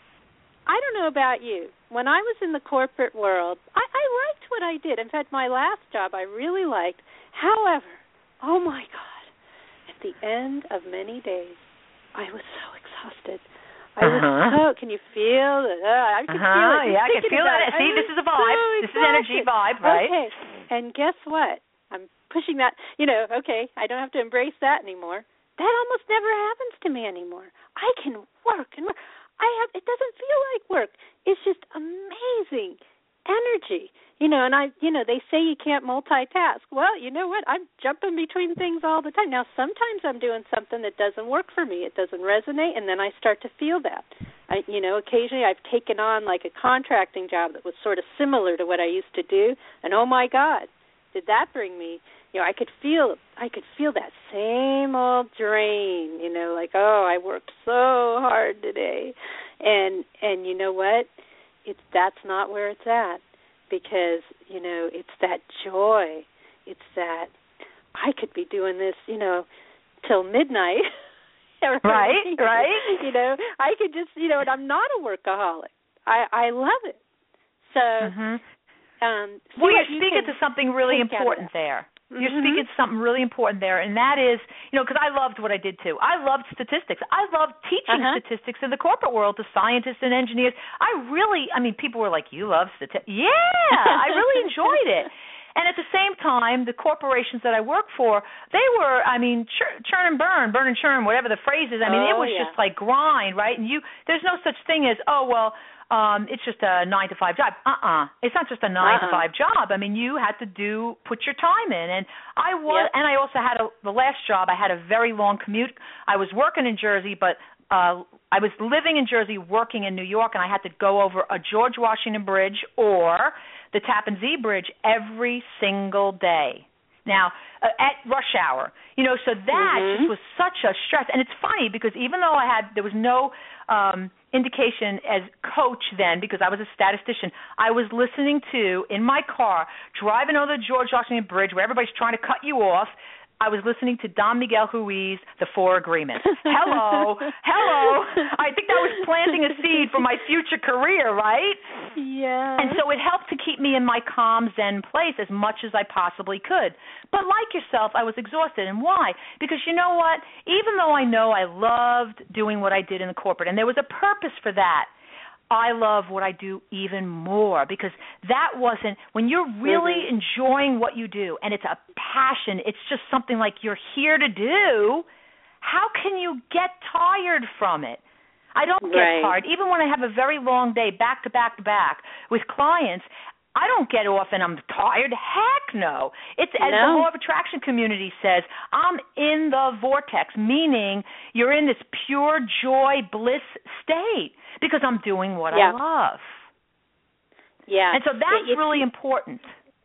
[SPEAKER 4] I don't know about you. When I was in the corporate world, I, I liked what I did. In fact, my last job I really liked. However, oh, my God, at the end of many days, I was so exhausted. I was uh-huh. so, can you feel it? Uh, I can
[SPEAKER 3] uh-huh.
[SPEAKER 4] feel it.
[SPEAKER 3] Yeah, I can feel it. See, this is a vibe.
[SPEAKER 4] So
[SPEAKER 3] this is energy vibe, right?
[SPEAKER 4] Okay, and guess what? I'm pushing that, you know, okay, I don't have to embrace that anymore. That almost never happens to me anymore. I can work and work. I have, it doesn't feel like work. It's just amazing energy. You know, and I, you know, they say you can't multitask. Well, you know what? I'm jumping between things all the time. Now, sometimes I'm doing something that doesn't work for me. It doesn't resonate, and then I start to feel that. I, you know, occasionally I've taken on like a contracting job that was sort of similar to what I used to do, and oh my God, did that bring me? You know, I could feel, I could feel that same old drain. You know, like oh, I worked so hard today, and and you know what? It's that's not where it's at. Because, you know, it's that joy. It's that I could be doing this, you know, till midnight.
[SPEAKER 3] Right, right.
[SPEAKER 4] You know, I could just, you know, and I'm not a workaholic. I, I love it. So,
[SPEAKER 3] mm-hmm.
[SPEAKER 4] um,
[SPEAKER 3] well, you're you speaking to something really important there. You're
[SPEAKER 4] mm-hmm.
[SPEAKER 3] speaking to something really important there, and that is, you know, because I loved what I did too. I loved statistics. I loved teaching uh-huh. statistics in the corporate world to scientists and engineers. I really, I mean, people were like, you love statistics. Yeah, I really enjoyed it. And at the same time, the corporations that I work for, they were, I mean, churn, churn and burn, burn and churn, whatever the phrase is. I mean,
[SPEAKER 4] oh,
[SPEAKER 3] it was
[SPEAKER 4] yeah.
[SPEAKER 3] just like grind, right? And you, there's no such thing as, oh, well, um, it's just a nine to five job. Uh-uh. It's not just a nine
[SPEAKER 4] uh-uh.
[SPEAKER 3] to five job. I mean, you had to do, put your time in. And I was,
[SPEAKER 4] yep.
[SPEAKER 3] and I also had a, the last job, I had a very long commute. I was working in Jersey, but uh, I was living in Jersey, working in New York, and I had to go over a George Washington Bridge or the Tappan Zee Bridge every single day. Now, uh, at rush hour, you know, so that
[SPEAKER 4] mm-hmm.
[SPEAKER 3] just was such a stress. And it's funny because even though I had, there was no um, indication as coach then because I was a statistician, I was listening to, in my car, driving over the George Washington Bridge where everybody's trying to cut you off, I was listening to Don Miguel Ruiz, The Four Agreements. Hello, hello. I think that was planting a seed for my future career, right?
[SPEAKER 4] Yeah.
[SPEAKER 3] And so it helped to keep me in my calm Zen place as much as I possibly could. But like yourself, I was exhausted. And why? Because you know what? Even though I know I loved doing what I did in the corporate, and there was a purpose for that, I love what I do even more because that wasn't, when you're really mm-hmm. enjoying what you do and it's a passion, it's just something like you're here to do, how can you get tired from it? I don't get
[SPEAKER 4] right.
[SPEAKER 3] tired. Even when I have a very long day back to back to back with clients, I don't get off and I'm tired. Heck no. It's as
[SPEAKER 4] no.
[SPEAKER 3] the law of attraction community says, I'm in the vortex, meaning you're in this pure joy, bliss state because I'm doing what
[SPEAKER 4] yeah.
[SPEAKER 3] I love.
[SPEAKER 4] Yeah.
[SPEAKER 3] And so that's
[SPEAKER 4] it,
[SPEAKER 3] really important.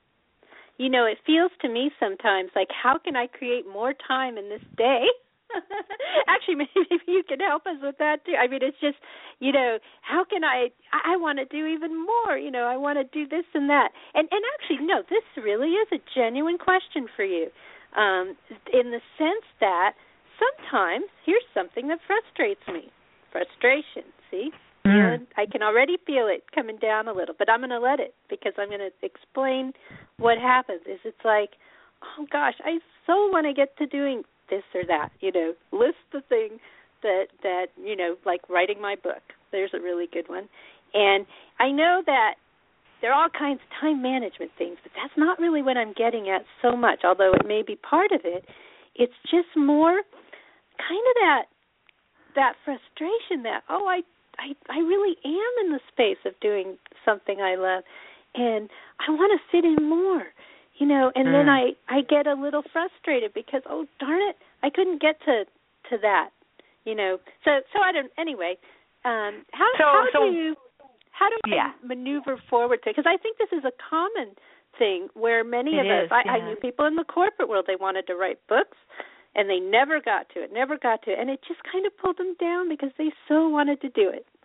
[SPEAKER 4] You know, it feels to me sometimes like, how can I create more time in this day? Actually, maybe you can help us with that too. I mean, it's just, you know, how can I, I, I want to do even more, you know, I want to do this and that. And and actually, no, this really is a genuine question for you um, in the sense that sometimes, here's something that frustrates me, frustration, see?
[SPEAKER 3] Mm.
[SPEAKER 4] I can already feel it coming down a little, but I'm going to let it because I'm going to explain what happens. Is it's like, oh, gosh, I so want to get to doing this or that, you know, list the thing that, that, you know, like writing my book. There's a really good one. And I know that there are all kinds of time management things, but that's not really what I'm getting at so much, although it may be part of it. It's just more kind of that that frustration that, oh, I, I, I really am in the space of doing something I love, and I want to fit in more. You know, and mm. then I, I get a little frustrated because, oh, darn it, I couldn't get to, to that, you know. So so I don't, anyway, um, how,
[SPEAKER 3] so,
[SPEAKER 4] how
[SPEAKER 3] so,
[SPEAKER 4] do you, how do
[SPEAKER 3] yeah.
[SPEAKER 4] I maneuver forward to, because I think this is a common thing where many
[SPEAKER 3] it
[SPEAKER 4] of us,
[SPEAKER 3] is,
[SPEAKER 4] I,
[SPEAKER 3] yeah.
[SPEAKER 4] I knew people in the corporate world, they wanted to write books, and they never got to it, never got to it, and it just kind of pulled them down because they so wanted to do it.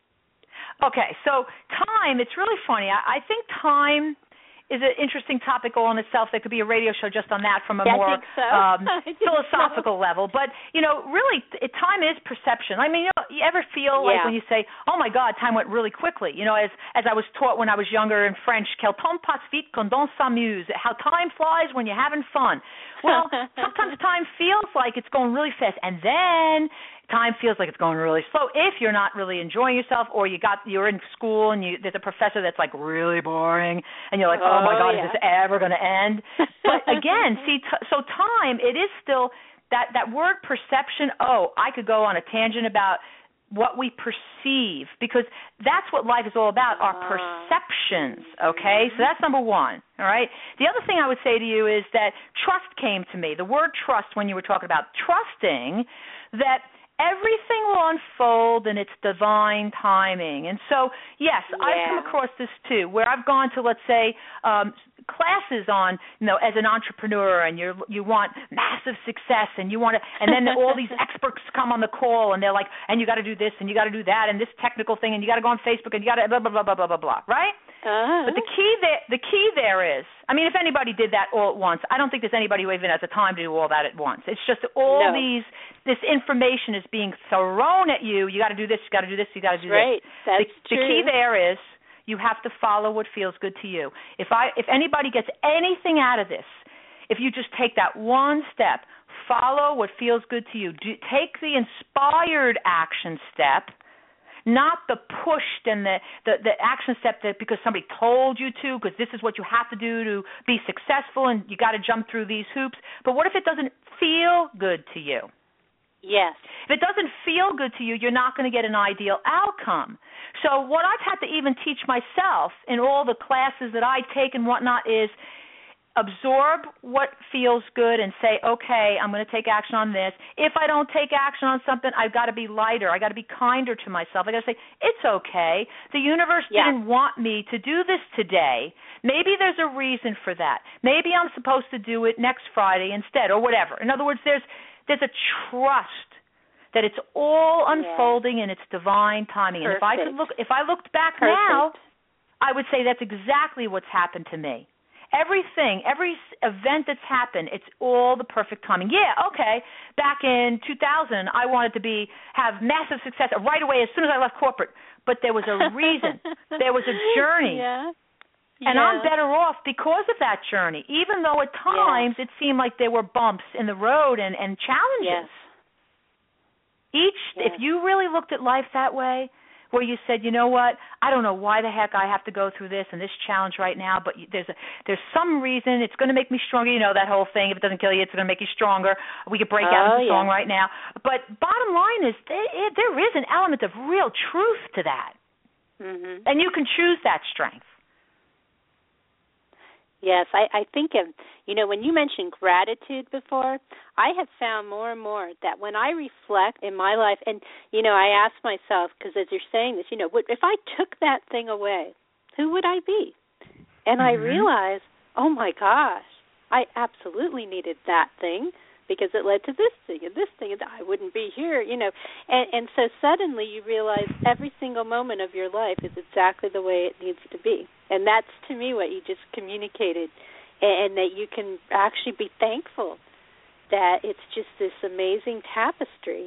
[SPEAKER 3] Okay, so time, it's really funny. I, I think time is an interesting topic all in itself. There could be a radio show just on that from a
[SPEAKER 4] yeah,
[SPEAKER 3] more
[SPEAKER 4] I think so.
[SPEAKER 3] um,
[SPEAKER 4] I think
[SPEAKER 3] philosophical
[SPEAKER 4] so.
[SPEAKER 3] level. But, you know, really, it, time is perception. I mean, you, know, you ever feel
[SPEAKER 4] yeah.
[SPEAKER 3] like when you say, oh, my God, time went really quickly? You know, as as I was taught when I was younger in French, quel temps passe vite quand on s'amuse, how time flies when you're having fun. Well, sometimes time feels like it's going really fast, and then time feels like it's going really slow if you're not really enjoying yourself, or you got you're in school and you there's a professor that's like really boring, and you're like, oh,
[SPEAKER 4] oh
[SPEAKER 3] my God,
[SPEAKER 4] yeah.
[SPEAKER 3] is this ever going to end? But again, see, t- so time, it is still that that word perception. Oh, I could go on a tangent about what we perceive, because that's what life is all about, our perceptions, okay? So that's number one, all right? The other thing I would say to you is that trust came to me. The word trust, when you were talking about trusting, that everything will unfold in its divine timing. And so, yes,
[SPEAKER 4] yeah.
[SPEAKER 3] I've come across this too, where I've gone to, let's say, um, classes on, you know, as an entrepreneur, and you you want massive success, and you want to, and then all these experts come on the call, and they're like, and you got to do this, and you got to do that, and this technical thing, and you got to go on Facebook, and you got to blah blah blah blah blah blah blah, right?
[SPEAKER 4] Uh-huh.
[SPEAKER 3] But the key there, the key there is, I mean, if anybody did that all at once, I don't think there's anybody who even has the time to do all that at once. It's just all
[SPEAKER 4] No.
[SPEAKER 3] these, this information is being thrown at you. You got to do this, you got to do this, you got to do
[SPEAKER 4] right.
[SPEAKER 3] this.
[SPEAKER 4] That's
[SPEAKER 3] the,
[SPEAKER 4] true.
[SPEAKER 3] The key there is, you have to follow what feels good to you. If I, if anybody gets anything out of this, if you just take that one step, follow what feels good to you. Do, take the inspired action step, not the pushed and the, the, the action step that because somebody told you to, because this is what you have to do to be successful and you got to jump through these hoops. But what if it doesn't feel good to you?
[SPEAKER 4] Yes.
[SPEAKER 3] If it doesn't feel good to you, you're not going to get an ideal outcome. So what I've had to even teach myself in all the classes that I take and whatnot is absorb what feels good and say, okay, I'm going to take action on this. If I don't take action on something, I've got to be lighter. I've got to be kinder to myself. I've got to say, it's okay. The universe yeah. didn't want me to do this today. Maybe there's a reason for that. Maybe I'm supposed to do it next Friday instead or whatever. In other words, there's there's a trust that it's all unfolding yeah. in its divine timing.
[SPEAKER 4] Perfect.
[SPEAKER 3] And if I could look, if I looked back
[SPEAKER 4] Perfect.
[SPEAKER 3] now, I would say that's exactly what's happened to me. Everything, every event that's happened, it's all the perfect timing. Yeah, okay, back in two thousand, I wanted to be have massive success right away as soon as I left corporate. But there was a reason. There was a journey.
[SPEAKER 4] Yeah.
[SPEAKER 3] And
[SPEAKER 4] yeah.
[SPEAKER 3] I'm better off because of that journey, even though at times
[SPEAKER 4] yes.
[SPEAKER 3] it seemed like there were bumps in the road and, and challenges.
[SPEAKER 4] Yes.
[SPEAKER 3] Each,
[SPEAKER 4] yes.
[SPEAKER 3] if you really looked at life that way, where you said, you know what, I don't know why the heck I have to go through this and this challenge right now, but there's a, there's some reason it's going to make me stronger. You know, that whole thing, if it doesn't kill you, it's going to make you stronger. We could break
[SPEAKER 4] oh,
[SPEAKER 3] out into
[SPEAKER 4] yeah.
[SPEAKER 3] song right now. But bottom line is there, there is an element of real truth to that.
[SPEAKER 4] Mm-hmm.
[SPEAKER 3] And you can choose that strength.
[SPEAKER 4] Yes, I, I think, of, you know, when you mentioned gratitude before, I have found more and more that when I reflect in my life, and, you know, I ask myself, because as you're saying this, you know, if I took that thing away, who would I be? And mm-hmm. I realized, oh, my gosh, I absolutely needed that thing because it led to this thing and this thing, and I wouldn't be here, you know. And, and so suddenly you realize every single moment of your life is exactly the way it needs to be. And that's, to me, what you just communicated, and, and that you can actually be thankful that it's just this amazing tapestry.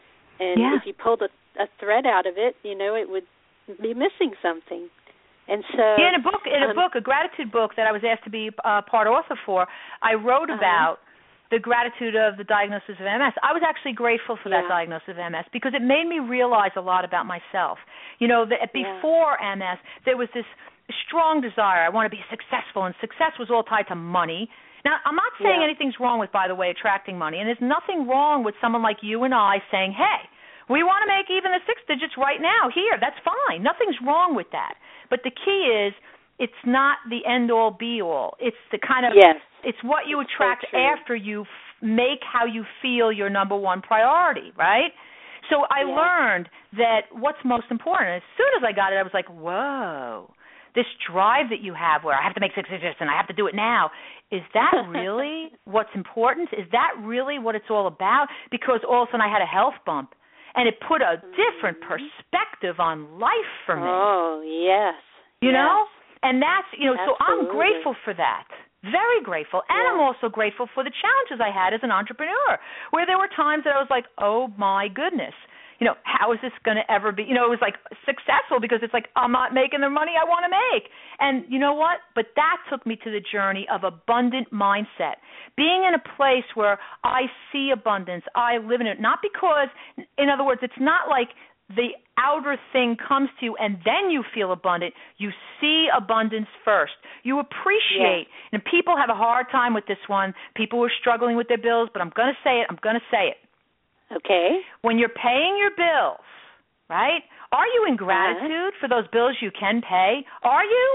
[SPEAKER 4] And
[SPEAKER 3] yeah.
[SPEAKER 4] if you pulled a, a thread out of it, you know, it would be missing something. And so,
[SPEAKER 3] yeah, in a book, in a
[SPEAKER 4] um,
[SPEAKER 3] book, a gratitude book that I was asked to be uh, part author for, I wrote
[SPEAKER 4] uh-huh.
[SPEAKER 3] about the gratitude of the diagnosis of M S. I was actually grateful for
[SPEAKER 4] yeah.
[SPEAKER 3] that diagnosis of M S because it made me realize a lot about myself. You know, that before yeah. M S, there was this strong desire. I want to be successful, and success was all tied to money. Now, I'm not saying
[SPEAKER 4] yeah.
[SPEAKER 3] anything's wrong with, by the way, attracting money, and there's nothing wrong with someone like you and I saying, hey, we want to make even the six digits right now. Here, that's fine. Nothing's wrong with that. But the key is it's not the end-all, be-all. It's the kind of
[SPEAKER 4] yes.
[SPEAKER 3] it's what you
[SPEAKER 4] it's
[SPEAKER 3] attract
[SPEAKER 4] so
[SPEAKER 3] after you f- make how you feel your number one priority, right? So I
[SPEAKER 4] yeah.
[SPEAKER 3] learned that what's most important. As soon as I got it, I was like, whoa, this drive that you have where I have to make six digits and I have to do it now, is that really what's important? Is that really what it's all about? Because all of a sudden I had a health bump, and it put a different perspective on life for me.
[SPEAKER 4] Oh, yes.
[SPEAKER 3] You
[SPEAKER 4] yes.
[SPEAKER 3] know? And that's, you know,
[SPEAKER 4] Absolutely.
[SPEAKER 3] so I'm grateful for that. Very grateful. And
[SPEAKER 4] yeah.
[SPEAKER 3] I'm also grateful for the challenges I had as an entrepreneur, where there were times that I was like, oh, my goodness. You know, how is this going to ever be? You know, it was like successful because it's like I'm not making the money I want to make. And you know what? But that took me to the journey of abundant mindset, being in a place where I see abundance, I live in it, not because, in other words, it's not like the outer thing comes to you and then you feel abundant. You see abundance first. You appreciate.
[SPEAKER 4] Yes.
[SPEAKER 3] And people have a hard time with this one. People who are struggling with their bills, but I'm going to say it. I'm going to say it.
[SPEAKER 4] Okay.
[SPEAKER 3] When you're paying your bills, right, are you in gratitude uh-huh. for those bills you can pay? Are you?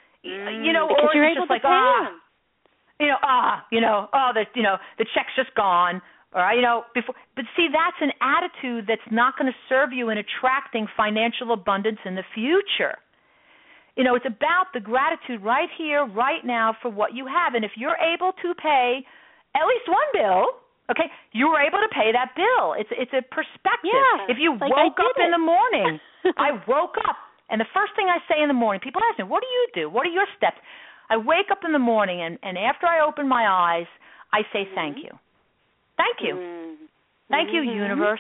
[SPEAKER 4] Mm,
[SPEAKER 3] you know,
[SPEAKER 4] because
[SPEAKER 3] or
[SPEAKER 4] you're
[SPEAKER 3] it's
[SPEAKER 4] able
[SPEAKER 3] just like,
[SPEAKER 4] to pay
[SPEAKER 3] ah,
[SPEAKER 4] them.
[SPEAKER 3] you know, ah, you know, oh, the, you know, the check's just gone. Or, you know, before, but see, that's an attitude that's not going to serve you in attracting financial abundance in the future. You know, it's about the gratitude right here, right now for what you have. And if you're able to pay at least one bill, okay, you were able to pay that bill. It's it's a perspective.
[SPEAKER 4] Yeah,
[SPEAKER 3] if you
[SPEAKER 4] like
[SPEAKER 3] woke up
[SPEAKER 4] it.
[SPEAKER 3] in the morning, I woke up, and the first thing I say in the morning, people ask me, what do you do? What are your steps? I wake up in the morning, and, and after I open my eyes, I say
[SPEAKER 4] mm-hmm.
[SPEAKER 3] thank you. Thank you.
[SPEAKER 4] Mm-hmm.
[SPEAKER 3] Thank you,
[SPEAKER 4] mm-hmm.
[SPEAKER 3] universe.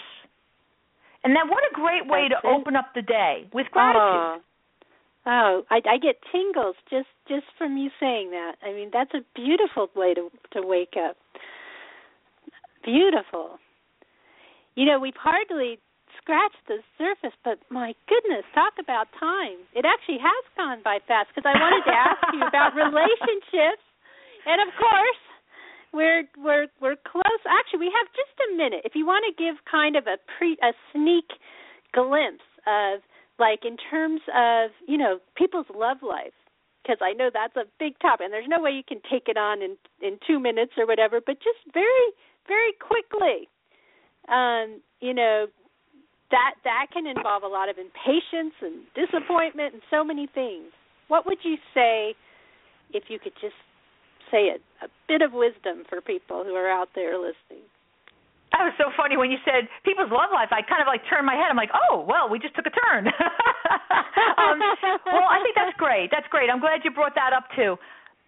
[SPEAKER 3] And then what a great way
[SPEAKER 4] That's
[SPEAKER 3] to
[SPEAKER 4] it.
[SPEAKER 3] open up the day with gratitude.
[SPEAKER 4] Oh, oh I, I get tingles just, just from you saying that. I mean, that's a beautiful way to to wake up. Beautiful. You know, we've hardly scratched the surface, but my goodness, talk about time. It actually has gone by fast because I wanted to ask you about relationships. And, of course, we're we're we're close. Actually, we have just a minute. If you want to give kind of a pre a sneak glimpse of, like, in terms of, you know, people's love life, because I know that's a big topic, and there's no way you can take it on in, in two minutes or whatever, but just very, very quickly, um, you know, that that can involve a lot of impatience and disappointment and so many things. What would you say if you could just say a, a bit of wisdom for people who are out there listening?
[SPEAKER 3] That was so funny when you said people's love life. I kind of like turned my head. I'm like, oh, well, we just took a turn. um, well, I think that's great. That's great. I'm glad you brought that up too.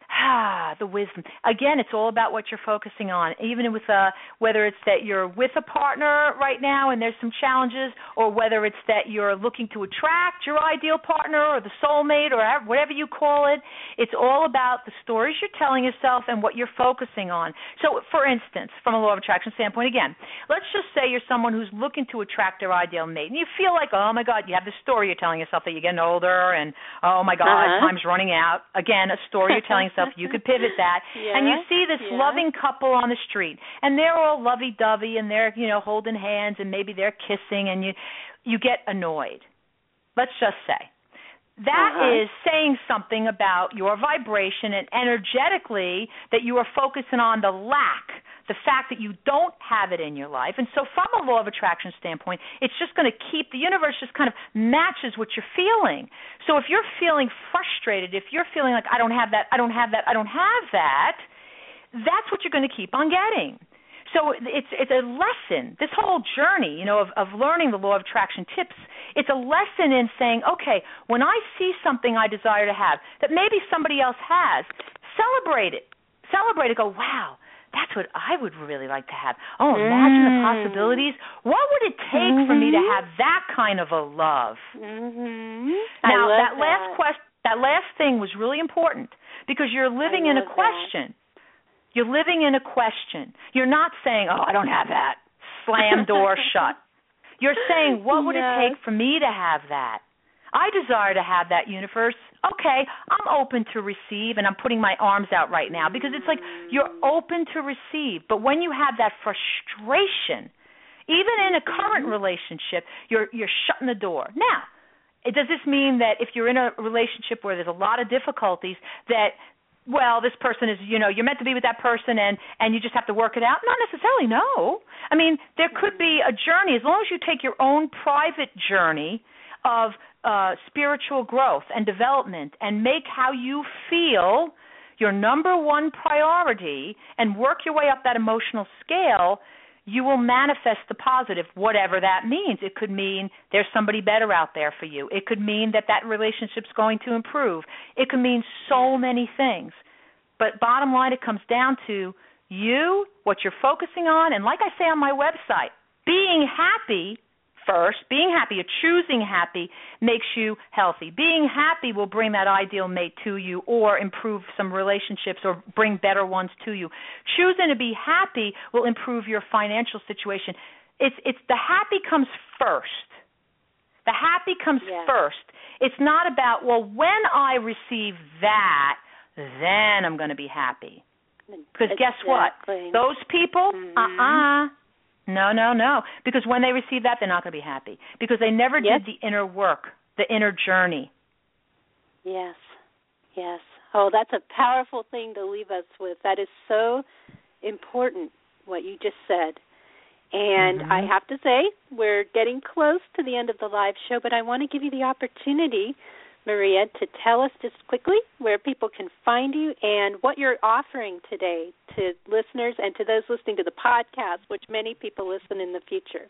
[SPEAKER 3] Ah, the wisdom. Again, it's all about what you're focusing on, even with uh, whether it's that you're with a partner right now and there's some challenges, or whether it's that you're looking to attract your ideal partner or the soulmate or whatever you call it. It's all about the stories you're telling yourself and what you're focusing on. So, for instance, from a law of attraction standpoint, again, let's just say you're someone who's looking to attract their ideal mate, and you feel like, oh, my God, you have this story you're telling yourself that you're getting older and, oh, my God, uh-huh. time's running out. Again, a story you're telling yourself. You could pivot that. Yeah, and you see this yeah. loving couple on the street, and they're all lovey-dovey, and they're, you know, holding hands, and maybe they're kissing, and you you get annoyed. Let's just say. That uh-huh. is saying something about your vibration and energetically that you are focusing on the lack, the fact that you don't have it in your life. And so from a law of attraction standpoint, it's just going to keep, the universe just kind of matches what you're feeling. So if you're feeling frustrated, if you're feeling like, I don't have that, I don't have that, I don't have that, that's what you're going to keep on getting. So it's it's a lesson, this whole journey, you know, of, of learning the law of attraction tips. It's a lesson in saying, okay, when I see something I desire to have that maybe somebody else has, celebrate it. Celebrate it. Go, wow, that's what I would really like to have. Oh, imagine mm. the possibilities. What would it take mm-hmm. for me to have that kind of a love?
[SPEAKER 4] Mm-hmm.
[SPEAKER 3] Now, that, that
[SPEAKER 4] that
[SPEAKER 3] last quest, that last thing was really important because you're living in a question. That. You're living in a question. You're not saying, oh, I don't have that. Slam door shut. You're saying, what would yes. it take for me to have that? I desire to have that, universe. Okay, I'm open to receive, and I'm putting my arms out right now because it's like you're open to receive. But when you have that frustration, even in a current relationship, you're you're shutting the door. Now, does this mean that if you're in a relationship where there's a lot of difficulties that, well, this person is, you know, you're meant to be with that person and, and you just have to work it out? Not necessarily, no. I mean, there could be a journey. As long as you take your own private journey of uh, spiritual growth and development and make how you feel your number one priority and work your way up that emotional scale, you will manifest the positive, whatever that means. It could mean there's somebody better out there for you. It could mean that that relationship's going to improve. It could mean so many things. But bottom line, it comes down to you, what you're focusing on, and like I say on my website, being happy first, being happy or choosing happy makes you healthy. Being happy will bring that ideal mate to you or improve some relationships or bring better ones to you. Choosing to be happy will improve your financial situation. It's it's the happy comes first. The happy comes yeah. first. It's not about, well, when I receive that, then I'm going to be happy. Because
[SPEAKER 4] exactly.
[SPEAKER 3] guess what? Those people, mm-hmm. uh-uh. No, no, no. Because when they receive that, they're not going to be happy. Because they never
[SPEAKER 4] yes.
[SPEAKER 3] did the inner work, the inner journey.
[SPEAKER 4] Yes, yes. Oh, that's a powerful thing to leave us with. That is so important, what you just said. And
[SPEAKER 3] mm-hmm.
[SPEAKER 4] I have to say, we're getting close to the end of the live show, but I want to give you the opportunity, Maria, to tell us just quickly where people can find you and what you're offering today to listeners and to those listening to the podcast, which many people listen in the future.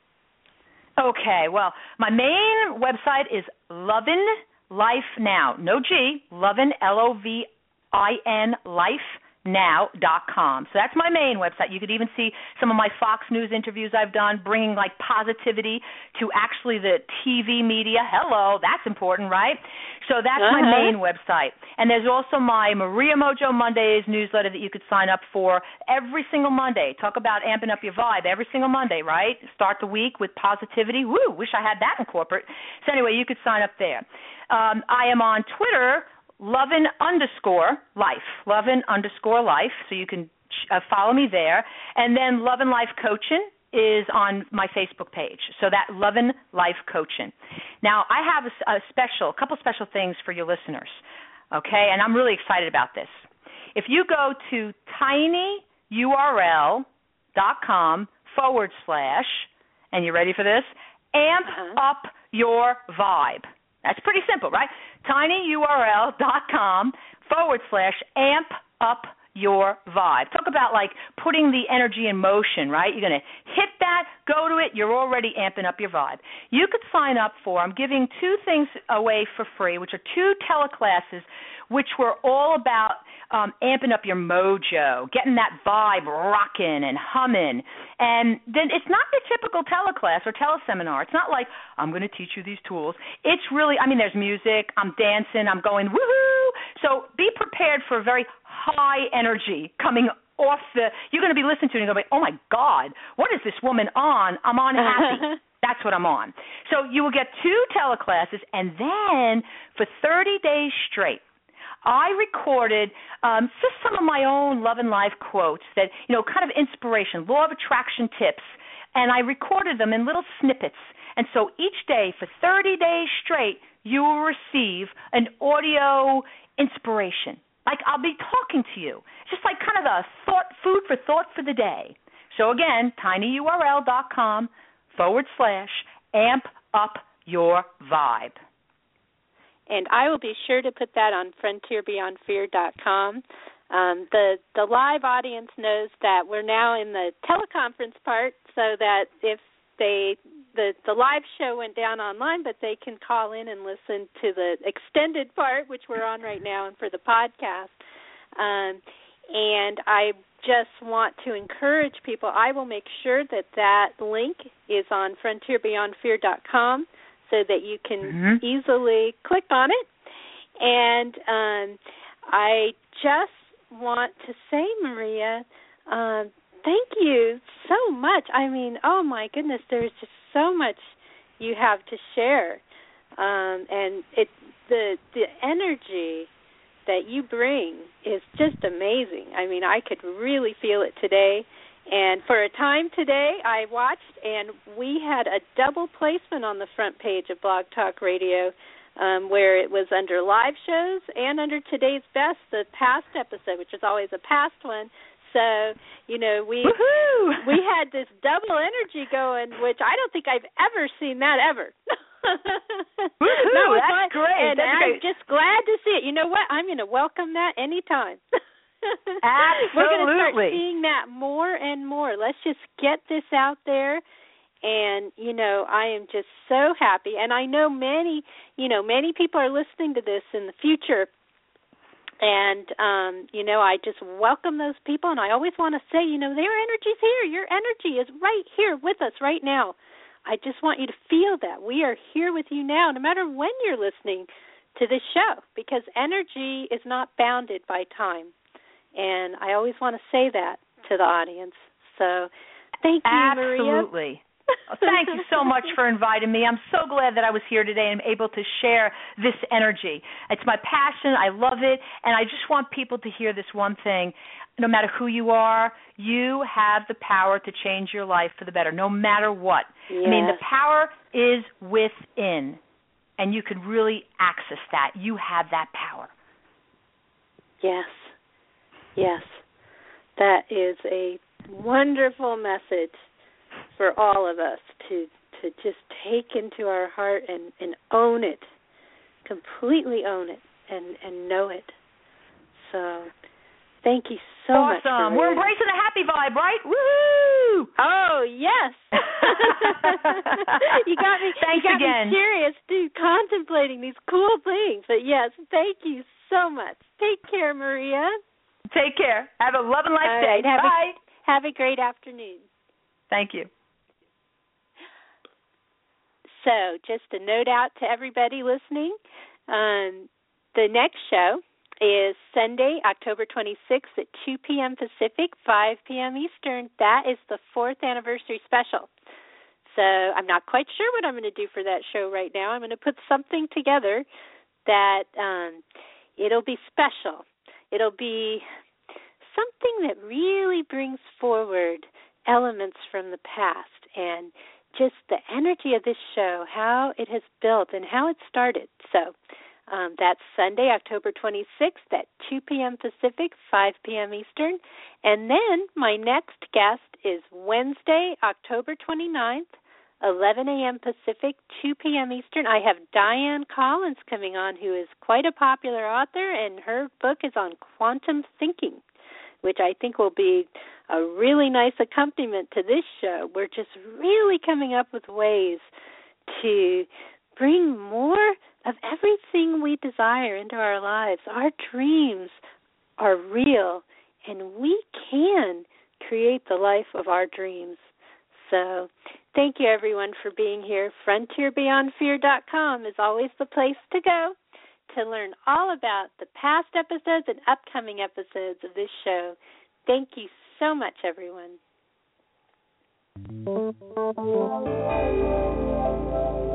[SPEAKER 3] Okay, well, my main website is Lovin' Life Now. No G, Lovin', L O V I N, life now dot com. So that's my main website. You could even see some of my Fox News interviews I've done, bringing like positivity to actually the T V media. Hello, that's important, right? So that's
[SPEAKER 4] uh-huh.
[SPEAKER 3] my main website. And there's also my Maria Mojo Mondays newsletter that you could sign up for every single Monday. Talk about amping up your vibe every single Monday, right? Start the week with positivity. Woo, wish I had that in corporate. So anyway, you could sign up there. Um, I am on Twitter, Lovin underscore life, Lovin underscore life, so you can uh, follow me there. And then Lovin Life Coaching is on my Facebook page, so that Lovin Life Coaching. Now, I have a, a special, a couple special things for your listeners, okay, and I'm really excited about this. If you go to tinyurl dot com forward slash, and you ready for this, amp
[SPEAKER 4] uh-huh.
[SPEAKER 3] up your vibe. That's pretty simple, right? tinyurl dot com forward slash amp up your vibe. Talk about like putting the energy in motion, right? You're going to hit that, go to it, you're already amping up your vibe. You could sign up for, I'm giving two things away for free, which are two teleclasses, which were all about um, amping up your mojo, getting that vibe rocking and humming. And then it's not the typical teleclass or teleseminar. It's not like, I'm going to teach you these tools. It's really, I mean, there's music, I'm dancing, I'm going woohoo. So be prepared for a very high energy coming off the, you're going to be listening to it and you're going to be, oh my God, what is this woman on? I'm on happy. That's what I'm on. So you will get two teleclasses, and then for thirty days straight, I recorded um, just some of my own Love and Life quotes that, you know, kind of inspiration, law of attraction tips, and I recorded them in little snippets. And so each day for thirty days straight, you will receive an audio inspiration. Like I'll be talking to you, just like kind of a thought, food for thought for the day. So again, tinyurl dot com forward slash amp up your vibe.
[SPEAKER 4] And I will be sure to put that on frontier beyond fear dot com. Um, the the live audience knows that we're now in the teleconference part, so that if they the the live show went down online, but they can call in and listen to the extended part, which we're on right now, and for the podcast. Um, and I just want to encourage people. I will make sure that that link is on frontier beyond fear dot com, so that you can mm-hmm. easily click on it. And um, I just want to say, Maria, um, thank you so much. I mean, oh my goodness, there's just so much you have to share, um, and it the the energy that you bring is just amazing. I mean, I could really feel it today. And for a time today, I watched, and we had a double placement on the front page of Blog Talk Radio, um, where it was under live shows and under Today's Best, the past episode, which is always a past one. So, you know, we
[SPEAKER 3] Woo-hoo!
[SPEAKER 4] we had this double energy going, which I don't think I've ever seen that ever.
[SPEAKER 3] Woo-hoo!
[SPEAKER 4] That was
[SPEAKER 3] That's
[SPEAKER 4] fun.
[SPEAKER 3] great.
[SPEAKER 4] And
[SPEAKER 3] That's
[SPEAKER 4] I'm
[SPEAKER 3] great.
[SPEAKER 4] just glad to see it. You know what? I'm going to welcome that anytime.
[SPEAKER 3] Absolutely.
[SPEAKER 4] We're going to start seeing that more and more. Let's just get this out there. And, you know, I am just so happy. And I know many, you know, many people are listening to this in the future. And, um, you know, I just welcome those people. And I always want to say, you know, their energy's here. Your energy is right here with us right now. I just want you to feel that. We are here with you now, no matter when you're listening to this show, because energy is not bounded by time. And I always want to say that to the audience. So thank you,
[SPEAKER 3] Absolutely.
[SPEAKER 4] Maria.
[SPEAKER 3] Absolutely. Thank you so much for inviting me. I'm so glad that I was here today and able to share this energy. It's my passion. I love it. And I just want people to hear this one thing. No matter who you are, you have the power to change your life for the better, no matter what.
[SPEAKER 4] Yes.
[SPEAKER 3] I mean, the power is within, and you can really access that. You have that power.
[SPEAKER 4] Yes. Yes. That is a wonderful message for all of us to to just take into our heart and, and own it, completely own it and, and know it. So thank you so
[SPEAKER 3] awesome.
[SPEAKER 4] much. Awesome.
[SPEAKER 3] We're embracing the happy vibe, right? Woo!
[SPEAKER 4] Oh, yes. you got me,
[SPEAKER 3] Thanks
[SPEAKER 4] you got
[SPEAKER 3] again.
[SPEAKER 4] me curious, too, contemplating these cool things. But, yes, thank you so much. Take care, Maria.
[SPEAKER 3] Take care. Have a love and life
[SPEAKER 4] All
[SPEAKER 3] day.
[SPEAKER 4] Right. Have
[SPEAKER 3] Bye.
[SPEAKER 4] A, have a great afternoon.
[SPEAKER 3] Thank you.
[SPEAKER 4] So just a note out to everybody listening, Um, the next show is Sunday, October twenty-sixth at two p.m. Pacific, five p.m. Eastern. That is the fourth anniversary special. So I'm not quite sure what I'm going to do for that show right now. I'm going to put something together that um, it'll be special. It'll be something that really brings forward elements from the past and just the energy of this show, how it has built and how it started. So um, that's Sunday, October twenty-sixth at two p.m. Pacific, five p.m. Eastern. And then my next guest is Wednesday, October twenty-ninth, eleven a.m. Pacific, two p.m. Eastern. I have Diane Collins coming on, who is quite a popular author, and her book is on quantum thinking, which I think will be a really nice accompaniment to this show. We're just really coming up with ways to bring more of everything we desire into our lives. Our dreams are real, and we can create the life of our dreams. So thank you, everyone, for being here. frontier beyond fear dot com is always the place to go to learn all about the past episodes and upcoming episodes of this show. Thank you so much, everyone.